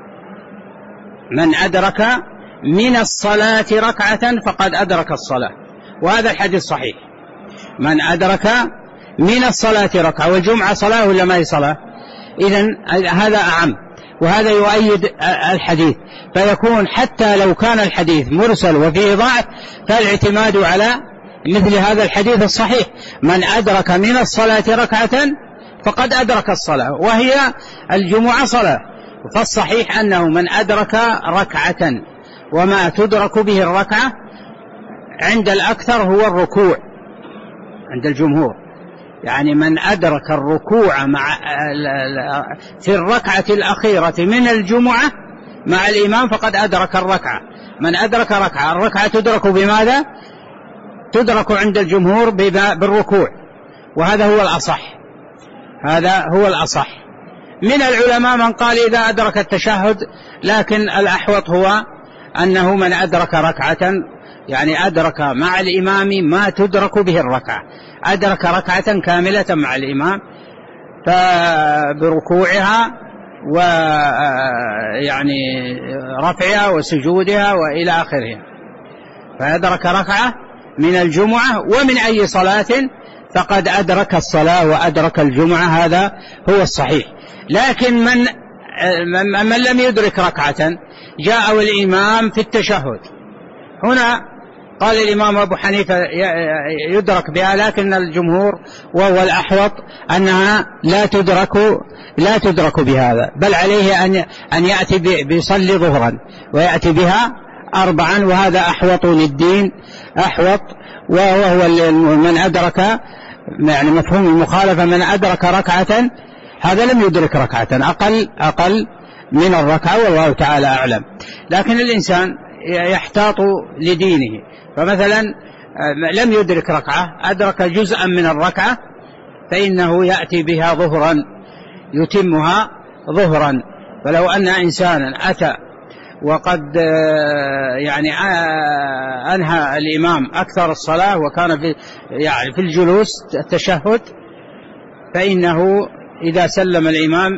من أدرك من الصلاة ركعة فقد أدرك الصلاة. وهذا الحديث صحيح، من أدرك من الصلاة ركعة، والجمعة صلاة ولا ما هي صلاة؟ إذن هذا أعم. وهذا يؤيد الحديث، فيكون حتى لو كان الحديث مرسل وفيه ضعف فالاعتماد على مثل هذا الحديث الصحيح: من أدرك من الصلاة ركعة فقد أدرك الصلاة، وهي الجمعة صلاة. فالصحيح أنه من أدرك ركعة، وما تدرك به الركعة عند الأكثر هو الركوع عند الجمهور، يعني من أدرك الركوع مع في الركعة الأخيرة من الجمعة مع الإمام فقد أدرك الركعة. من أدرك ركعة، الركعة تدرك بماذا؟ تدرك عند الجمهور بالركوع، وهذا هو الأصح، هذا هو الأصح. من العلماء من قال إذا أدرك التشهد، لكن الأحوط هو أنه من أدرك ركعة، يعني أدرك مع الإمام ما تدرك به الركعة، أدرك ركعة كاملة مع الإمام بركوعها ويعني رفعها وسجودها وإلى آخره، فأدرك ركعة من الجمعة ومن أي صلاة فقد أدرك الصلاة وأدرك الجمعة، هذا هو الصحيح. لكن من من لم يدرك ركعة جاء الإمام في التشهد، هنا قال الإمام أبو حنيفة يدرك بها، لكن الجمهور وهو الأحوط أنها لا تدرك لا تدرك بهذا، بل عليه أن أن يأتي بيصلي ظهرا ويأتي بها أربعا، وهذا أحوط للدين، أحوط. وهو من أدرك، يعني مفهوم المخالفة، من أدرك ركعة هذا لم يدرك ركعة، أقل أقل من الركعة، والله تعالى أعلم. لكن الإنسان يحتاط لدينه، فمثلا لم يدرك ركعة، أدرك جزءا من الركعة، فإنه يأتي بها ظهرا يتمها ظهرا. فلو أن إنسانا أتى وقد يعني أنهى الإمام أكثر الصلاة وكان في يعني في الجلوس التشهد، فإنه إذا سلم الإمام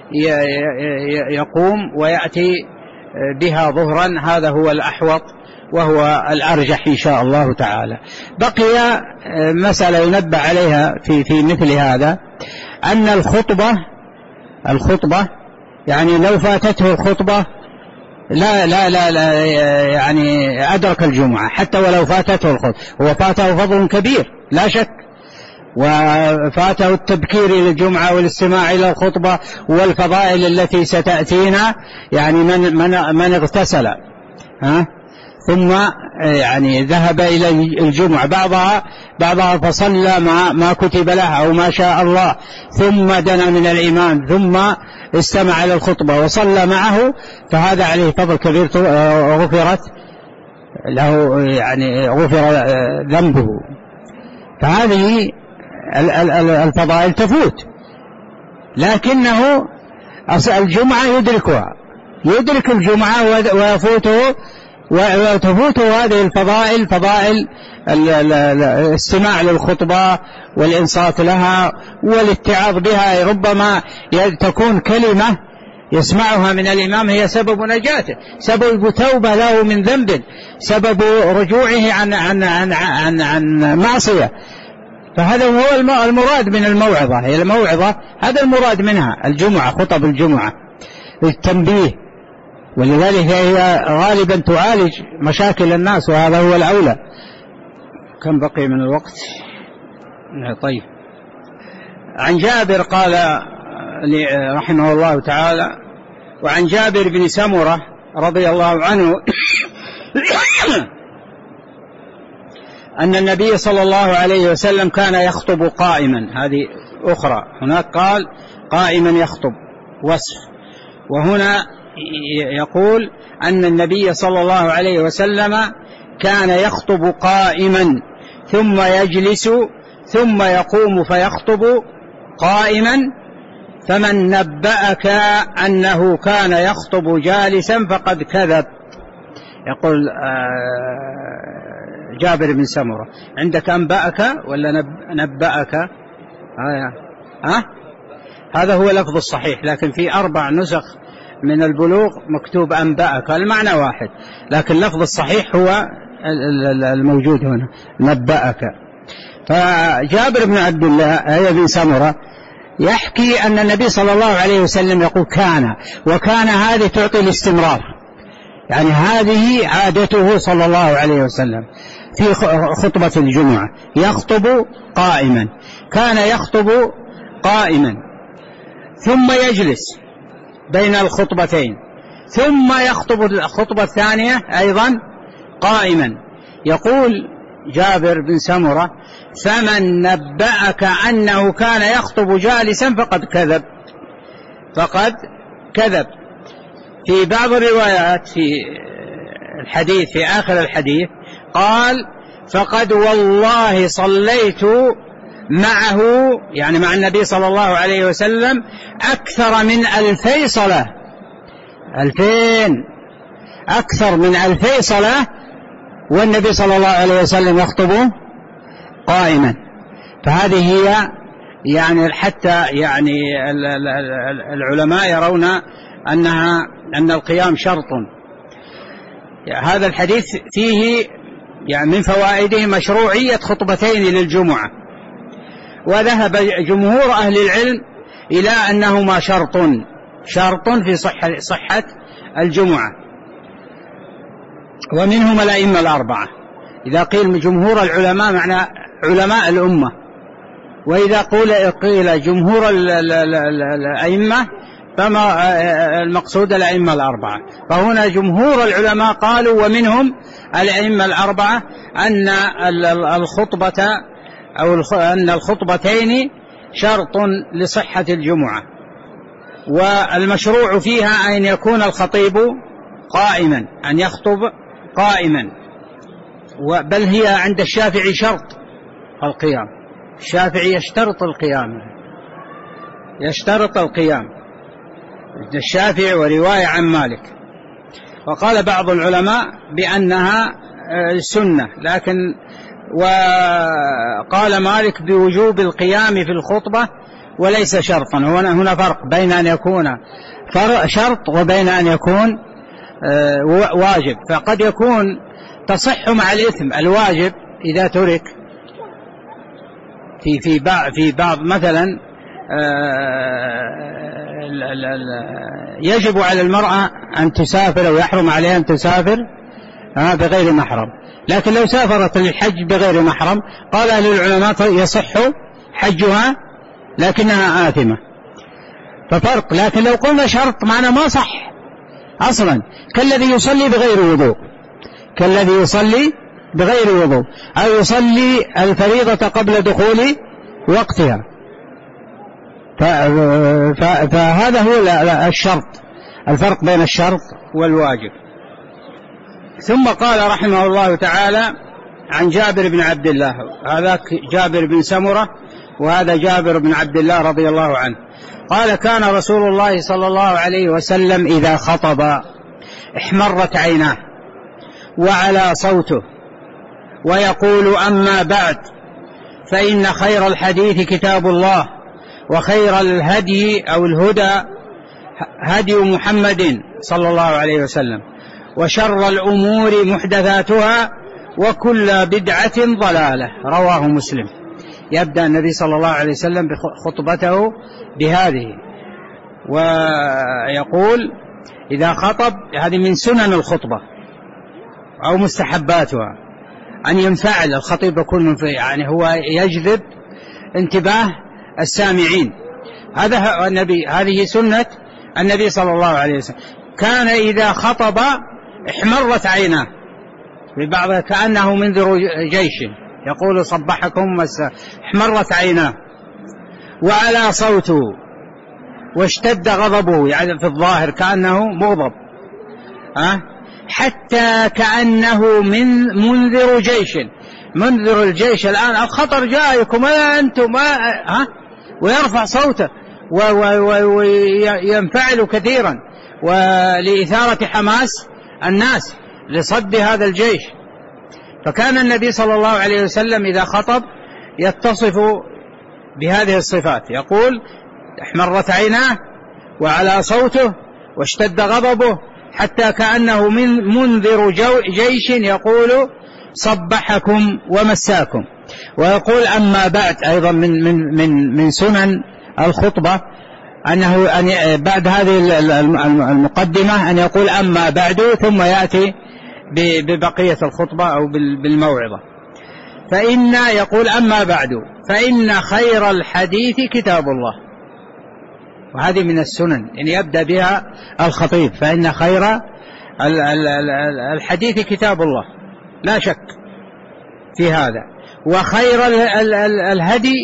يقوم ويأتي بها ظهرا، هذا هو الأحوط وهو الأرجح إن شاء الله تعالى. بقي مسألة ينبه عليها في في مثل هذا، أن الخطبة الخطبة يعني لو فاتته الخطبة لا لا لا, لا يعني أدرك الجمعة حتى ولو فاتته الخطبة، هو فاته فضل كبير لا شك، وفاته التبكير إلى الجمعة والاستماع إلى الخطبة والفضائل التي ستأتينا، يعني من من من اغتسل ها ثم يعني ذهب إلى الجمعة بعضها بعضها فصلى ما ما كتب له أو ما شاء الله، ثم دنا من الإمام ثم استمع إلى الخطبة وصلى معه، فهذا عليه فضل كبير غفرت له، يعني غفر ذنبه. فهذه الفضائل تفوت، لكنه الجمعة يدركها، يدرك الجمعة ويفوته وتفوته هذه الفضائل، فضائل الاستماع للخطبة والإنصات لها والاتعاظ بها. ربما تكون كلمة يسمعها من الإمام هي سبب نجاته، سبب توبة له من ذنب، سبب رجوعه عن عن عن عن, عن معصية. فهذا هو المراد من الموعظة، هي الموعظة هذا المراد منها الجمعة، خطب الجمعة التنبيه، ولذلك هي غالبا تعالج مشاكل الناس، وهذا هو الأولى. كم بقي من الوقت؟ طيب. عن جابر قال رحمه الله تعالى: وعن جابر بن سمرة رضي الله عنه أن النبي صلى الله عليه وسلم كان يخطب قائما، هذه أخرى، هناك قال قائما يخطب وصف، وهنا يقول أن النبي صلى الله عليه وسلم كان يخطب قائما ثم يجلس ثم يقوم فيخطب قائما، فمن نبأك أنه كان يخطب جالسا فقد كذب. يقول جابر بن سمرة: عندك أنبأك ولا نبأك؟ آه. ها؟ هذا هو لفظ الصحيح، لكن في أربع نسخ من البلوغ مكتوب أنبأك، المعنى واحد، لكن لفظ الصحيح هو الموجود هنا نبأك. فجابر بن عبد الله بن سمرة يحكي أن النبي صلى الله عليه وسلم يقول كان، وكان هذه تعطي الاستمرار، يعني هذه عادته صلى الله عليه وسلم في خطبة الجمعة، يخطب قائما، كان يخطب قائما ثم يجلس بين الخطبتين ثم يخطب الخطبة الثانية أيضا قائما. يقول جابر بن سمرة: فمن نبأك أنه كان يخطب جالسا فقد كذب، فقد كذب. في بعض الروايات في الحديث في آخر الحديث قال: فقد والله صليت معه، يعني مع النبي صلى الله عليه وسلم، أكثر من ألفي صلاة، ألفين، أكثر من ألفي صلاة، والنبي صلى الله عليه وسلم يخطب قائما. فهذه هي يعني حتى يعني العلماء يرون أنها أن القيام شرط. هذا الحديث فيه يعني من فوائده مشروعية خطبتين للجمعة، وذهب جمهور أهل العلم إلى أنهما شرط شرط في صحة, صحة الجمعة، ومنهم الأئمة الأربعة. إذا قيل جمهور العلماء معنى علماء الأمة، وإذا قيل جمهور الأئمة فما المقصود الأئمة الأربعة. فهنا جمهور العلماء قالوا ومنهم الأئمة الأربعة أن الخطبة أو أن الخطبتين شرط لصحة الجمعة، والمشروع فيها أن يكون الخطيب قائما، أن يخطب قائما، بل هي عند الشافعي شرط القيام، الشافعي يشترط القيام، يشترط القيام الشافعي، ورواية عن مالك. وقال بعض العلماء بأنها سنة، لكن وقال مالك بوجوب القيام في الخطبة وليس شرطا. هنا فرق بين أن يكون شرط وبين أن يكون واجب. فقد يكون تصح مع الإثم الواجب إذا ترك في في بعض في بعض مثلا يجب على المرأة أن تسافر أو يحرم عليها أن تسافر بغير محرم، لكن لو سافرت للحج بغير محرم قال أهل العلماء يصح حجها لكنها آثمة. ففرق. لكن لو قلنا شرط معنا ما صح أصلا، كالذي يصلي بغير وضوء، كالذي يصلي بغير وضوء أو يصلي الفريضة قبل دخول وقتها. فهذا هو الشرط، الفرق بين الشرط والواجب. ثم قال رحمه الله تعالى عن جابر بن عبد الله، هذا جابر بن سمرة وهذا جابر بن عبد الله رضي الله عنه، قال: كان رسول الله صلى الله عليه وسلم إذا خطب احمرت عيناه وعلى صوته ويقول: أما بعد، فإن خير الحديث كتاب الله، وخير الهدي أو الهدى هدي محمد صلى الله عليه وسلم، وشر الأمور محدثاتها، وكل بدعة ضلالة. رواه مسلم. يبدأ النبي صلى الله عليه وسلم بخطبته بهذه، ويقول إذا خطب، هذه من سنن الخطبة أو مستحباتها، أن ينفعل الخطيب، يكون يعني هو يجذب انتباه السامعين. هذا النبي، هذه سنة النبي صلى الله عليه وسلم. كان إذا خطب احمرت عيناه، ببعض كأنه منذر جيش، يقول: صبحكم مساء، احمرت عيناه، وعلى صوته، واشتد غضبه، يعني في الظاهر كأنه مغضب، أه؟ حتى كأنه من منذر جيش، منذر الجيش الآن الخطر جاءكم، ما أنتم ما ها، ويرفع صوته وينفعل كثيرا ولإثارة حماس الناس لصد هذا الجيش. فكان النبي صلى الله عليه وسلم إذا خطب يتصف بهذه الصفات، يقول: احمرت عيناه وعلى صوته واشتد غضبه حتى كأنه من منذر جيش، يقول: صبحكم ومساكم. ويقول: أما بعد، أيضا من من من من سنن الخطبة أنه أن بعد هذه المقدمة أن يقول أما بعد، ثم يأتي ببقية الخطبة أو بالموعظة. فإن يقول أما بعد فإن خير الحديث كتاب الله، وهذه من السنن يعني يبدأ بها الخطيب، فإن خير الحديث كتاب الله لا شك في هذا، وخير الهدي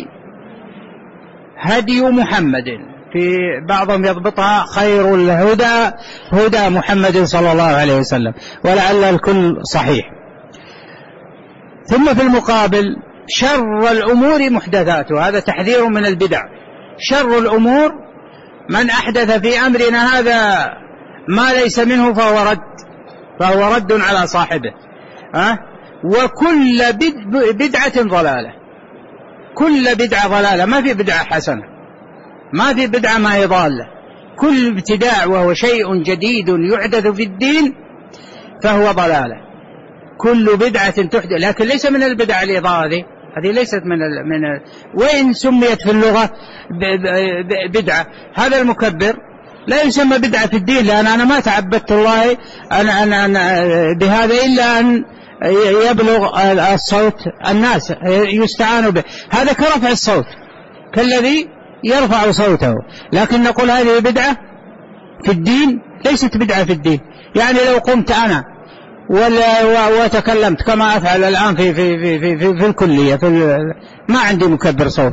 هدي محمد، في بعضهم يضبطها خير الهدى هدى محمد صلى الله عليه وسلم، ولعل الكل صحيح. ثم في المقابل شر الأمور محدثاتها، هذا تحذير من البدع. شر الأمور من أحدث في أمرنا هذا ما ليس منه فهو رد فهو رد على صاحبه. أه؟ وكل بدعة ضلالة، كل بدعة ضلالة، ما في بدعة حسنة، ما في بدعة ما هي ضالة. كل ابتداع وهو شيء جديد يحدث في الدين فهو ضلالة، كل بدعة تحدث، لكن ليس من البدع الإضافة، هذه ليست من ال... من ال... وإن سميت في اللغة بدعة، هذا المكبر لا يسمى بدعة في الدين، لأن أنا ما تعبدت الله أنا أنا أنا بهذا إلا أن يبلغ الصوت الناس يستعان به، هذا كرفع الصوت كالذي يرفع صوته. لكن نقول هذه بدعة في الدين، ليست بدعة في الدين. يعني لو قمت أنا وتكلمت كما أفعل الآن في في في في, في, في الكلية في ما عندي مكبر صوت،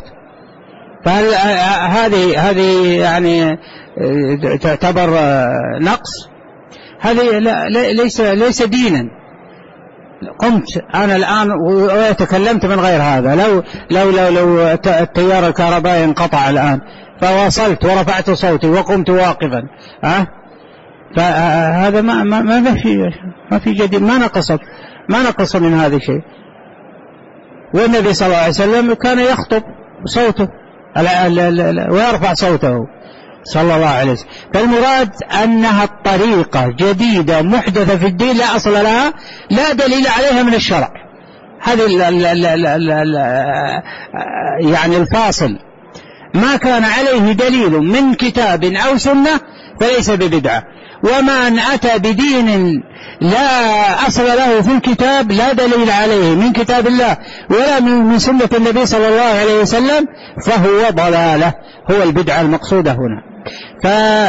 فهذه هذه يعني تعتبر نقص، هذه ليس ليس دينا. قمت أنا الآن وتكلمت من غير هذا، لو لو لو, لو التيار الكهربائي انقطع الآن فواصلت ورفعت صوتي وقمت واقفا، أه؟ فهذا ما ما ما في ما في جديد، ما نقص ما نقص من هذا شيء. والنبي صلى الله عليه وسلم كان يخطب صوته ويرفع صوته صلى الله عليه وسلم. فالمراد أنها الطريقة جديدة محدثة في الدين لا أصل لها، لا دليل عليها من الشرع. هذه يعني الفاصل، ما كان عليه دليل من كتاب أو سنة فليس ببدعة، ومن أتى بدين لا أصل له في الكتاب، لا دليل عليه من كتاب الله ولا من سنة النبي صلى الله عليه وسلم، فهو ضلالة، هو البدعة المقصودة هنا. ف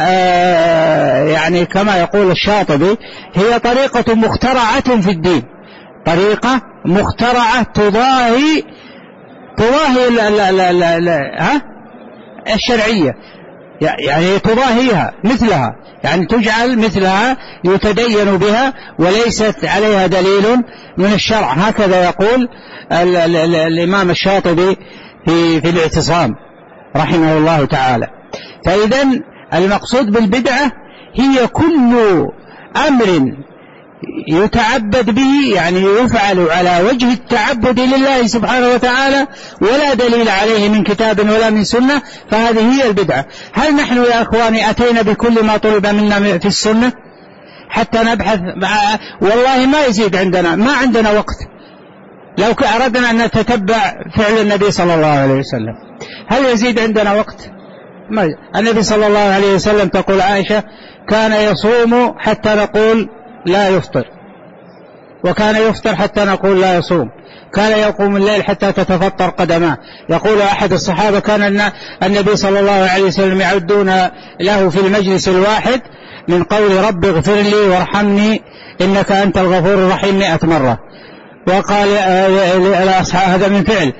يعني كما يقول الشاطبي هي طريقة مخترعة في الدين، طريقة مخترعة تضاهي تضاهي لا لا لا لا لا ها الشرعية، يعني تضاهيها مثلها، يعني تجعل مثلها يتدين بها وليست عليها دليل من الشرع. هكذا يقول ال ال ال الإمام الشاطبي في, في الاعتصام رحمه الله تعالى. فإذن المقصود بالبدعة هي كل أمر يتعبد به، يعني يفعل على وجه التعبد لله سبحانه وتعالى ولا دليل عليه من كتاب ولا من سنة، فهذه هي البدعة. هل نحن يا أخواني أتينا بكل ما طلب منا في السنة حتى نبحث؟ والله ما يزيد عندنا، ما عندنا وقت. لو أردنا أن نتتبع فعل النبي صلى الله عليه وسلم هل يزيد عندنا وقت؟ ما. النبي صلى الله عليه وسلم تقول عائشة كان يصوم حتى نقول لا يفطر، وكان يفطر حتى نقول لا يصوم، كان يقوم الليل حتى تتفطر قدماه. يقول أحد الصحابة كان النبي صلى الله عليه وسلم يعدون له في المجلس الواحد من قول رب اغفر لي وارحمني إنك أنت الغفور الرحيم مئة مرة. وقال هذا من فعل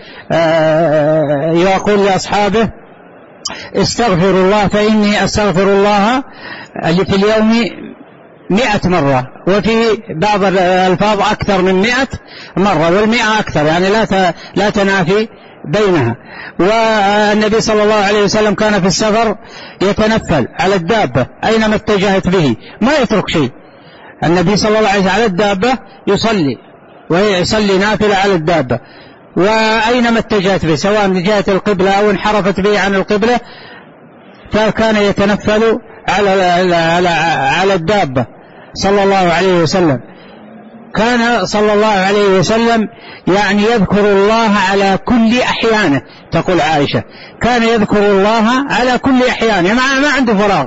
يقول لأصحابه استغفر الله فإني أستغفر الله في اليوم مئة مرة، وفي بعض الألفاظ أكثر من مئة مرة، والمئة أكثر يعني لا لا تنافي بينها. والنبي صلى الله عليه وسلم كان في السفر يتنفل على الدابة أينما اتجهت به، ما يترك شيء. النبي صلى الله عليه وسلم على الدابة يصلي ويصلي نافلة على الدابة، وأينما اتجهت به سواء من جهة القبلة أو انحرفت به عن القبلة، فكان يتنفل على على على الدابة صلى الله عليه وسلم. كان صلى الله عليه وسلم يعني يذكر الله على كل أحيانه. تقول عائشة كان يذكر الله على كل أحيانه، ما, ما عنده فراغ.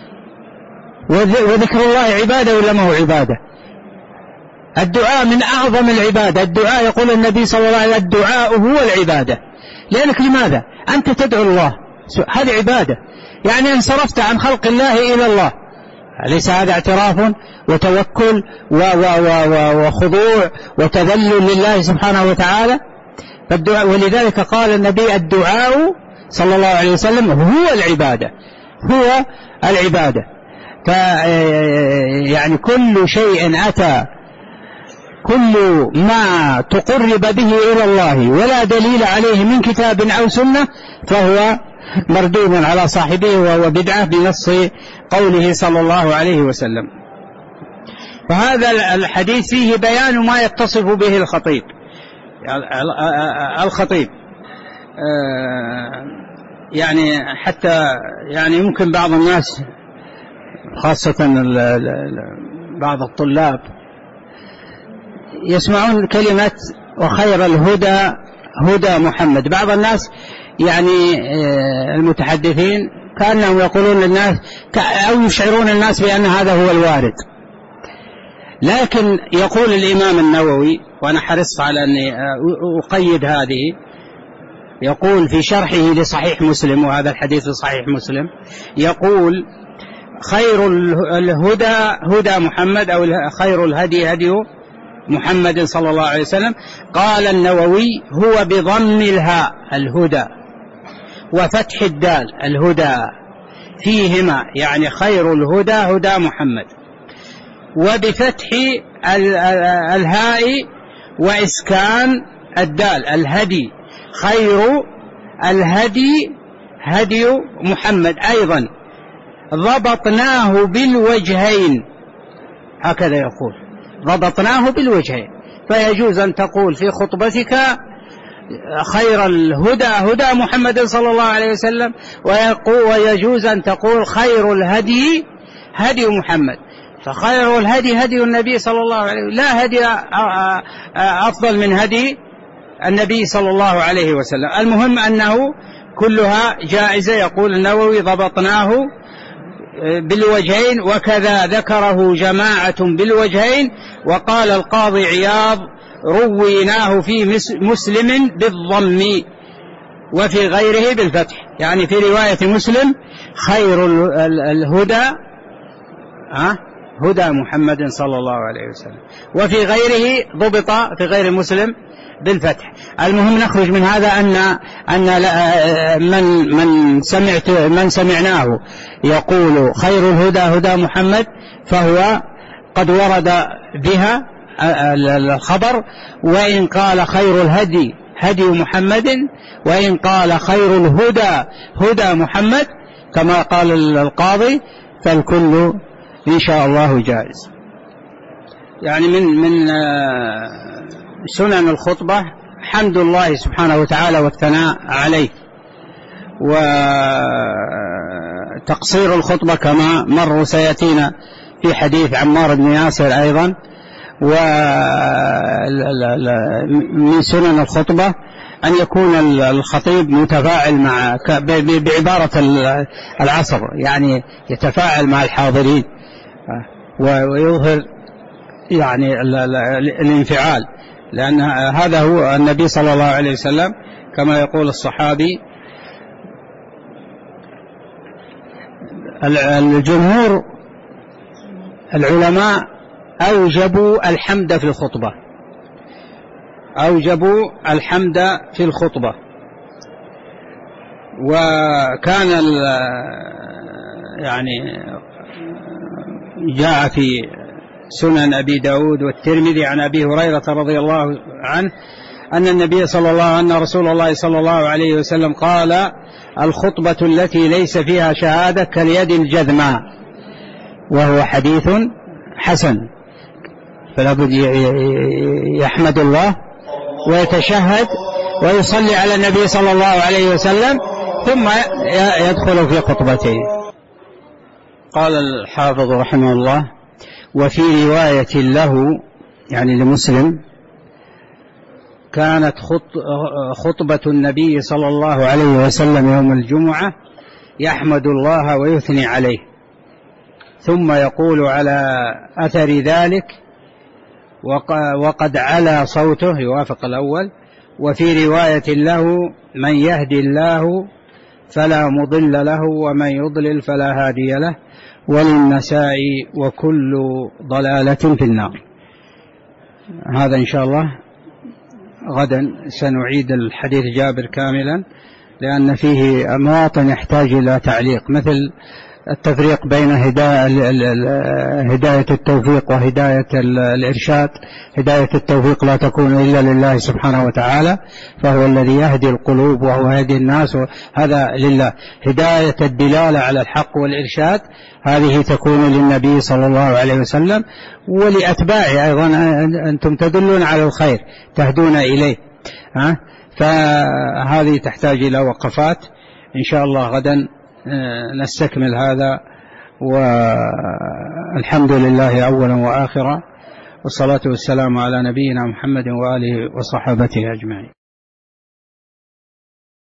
وذكر الله عبادة ولا ما هو عبادة؟ الدعاء من أعظم العبادة. الدعاء يقول النبي صلى الله عليه وسلم الدعاء هو العبادة. لأنك لماذا أنت تدعو الله؟ هذه عبادة، يعني انصرفت عن خلق الله إلى الله. أليس هذا اعتراف وتوكل وخضوع وتذلل لله سبحانه وتعالى؟ فالدعاء، ولذلك قال النبي الدعاء صلى الله عليه وسلم هو العبادة، هو العبادة. يعني كل شيء أتى، كل ما تقرب به إلى الله ولا دليل عليه من كتاب أو سنة فهو مردود على صاحبه وهو بدعة بنص قوله صلى الله عليه وسلم. فهذا الحديث فيه بيان ما يتصف به الخطيب الخطيب يعني حتى يعني يمكن بعض الناس خاصة بعض الطلاب يسمعون كلمة وخير الهدى هدى محمد. بعض الناس يعني المتحدثين كأنهم يقولون للناس أو يشعرون الناس بأن هذا هو الوارد. لكن يقول الإمام النووي، وأنا حرصت على أني أقيد هذه، يقول في شرحه لصحيح مسلم، وهذا الحديث في صحيح مسلم، يقول خير الهدى هدى محمد أو خير الهدي هدي محمد صلى الله عليه وسلم. قال النووي هو بضم الهاء الهدى وفتح الدال الهدى فيهما، يعني خير الهدى هدى محمد، وبفتح الهاء وإسكان الدال الهدي خير الهدي هدي محمد. أيضا ضبطناه بالوجهين، هكذا يقول ضبطناه بالوجهين. فيجوز أن تقول في خطبتك خير الهدى هدى محمد صلى الله عليه وسلم، ويجوز أن تقول خير الهدي هدي محمد. فخير الهدي هدي النبي صلى الله عليه وسلم، لا هدي أفضل من هدي النبي صلى الله عليه وسلم. المهم أنه كلها جائزة. يقول النووي ضبطناه بالوجهين، وكذا ذكره جماعة بالوجهين. وقال القاضي عياض رويناه في مسلم بالضم وفي غيره بالفتح، يعني في رواية مسلم خير الهدى هدى محمد صلى الله عليه وسلم، وفي غيره ضبط في غير مسلم بالفتح. المهم نخرج من هذا أن أن من من سمعت من سمعناه يقول خير الهدى هدى محمد فهو قد ورد بها الخبر، وإن قال خير الهدي هدي محمد، وإن قال خير الهدى هدى محمد كما قال القاضي، فالكل إن شاء الله جائز. يعني من من سنن الخطبة حمد الله سبحانه وتعالى والثناء عليه، وتقصير الخطبة كما مر سيأتينا في حديث عمار بن ياسر أيضا. ومن سنن الخطبة أن يكون الخطيب متفاعل مع بعبارة العصر، يعني يتفاعل مع الحاضرين ويظهر يعني الانفعال، لأن هذا هو النبي صلى الله عليه وسلم كما يقول الصحابي. الجمهور العلماء أوجبوا الحمد في الخطبة، أوجبوا الحمد في الخطبة. وكان يعني جاء في سنن أبي داود والترمذي عن أبي هريرة رضي الله عنه أن النبي صلى الله أن رسول الله صلى الله عليه وسلم قال الخطبة التي ليس فيها شهادة كاليد الجذماء، وهو حديث حسن. فلا بد يحمد الله ويتشهد ويصلي على النبي صلى الله عليه وسلم ثم يدخل في خطبته. قال الحافظ رحمه الله وفي رواية له يعني لمسلم كانت خطبة النبي صلى الله عليه وسلم يوم الجمعة يحمد الله ويثني عليه، ثم يقول على أثر ذلك وقد علا صوته يوافق الأول. وفي رواية له من يهدي الله فلا مضل له ومن يضلل فلا هادي له، وللنسائي وكل ضلالة في النار. هذا إن شاء الله غدا سنعيد الحديث جابر كاملا، لأن فيه مواطن يحتاج إلى تعليق، مثل التفريق بين هداية التوفيق وهداية الإرشاد. هداية التوفيق لا تكون إلا لله سبحانه وتعالى، فهو الذي يهدي القلوب وهو يهدي الناس، هذا لله. هداية الدلالة على الحق والإرشاد هذه تكون للنبي صلى الله عليه وسلم ولأتباعه أيضا، أنتم تدلون على الخير تهدون إليه. فهذه تحتاج إلى وقفات إن شاء الله. غدا نستكمل هذا، والحمد لله أولا وآخرا، والصلاة والسلام على نبينا محمد وآله وصحبه أجمعين.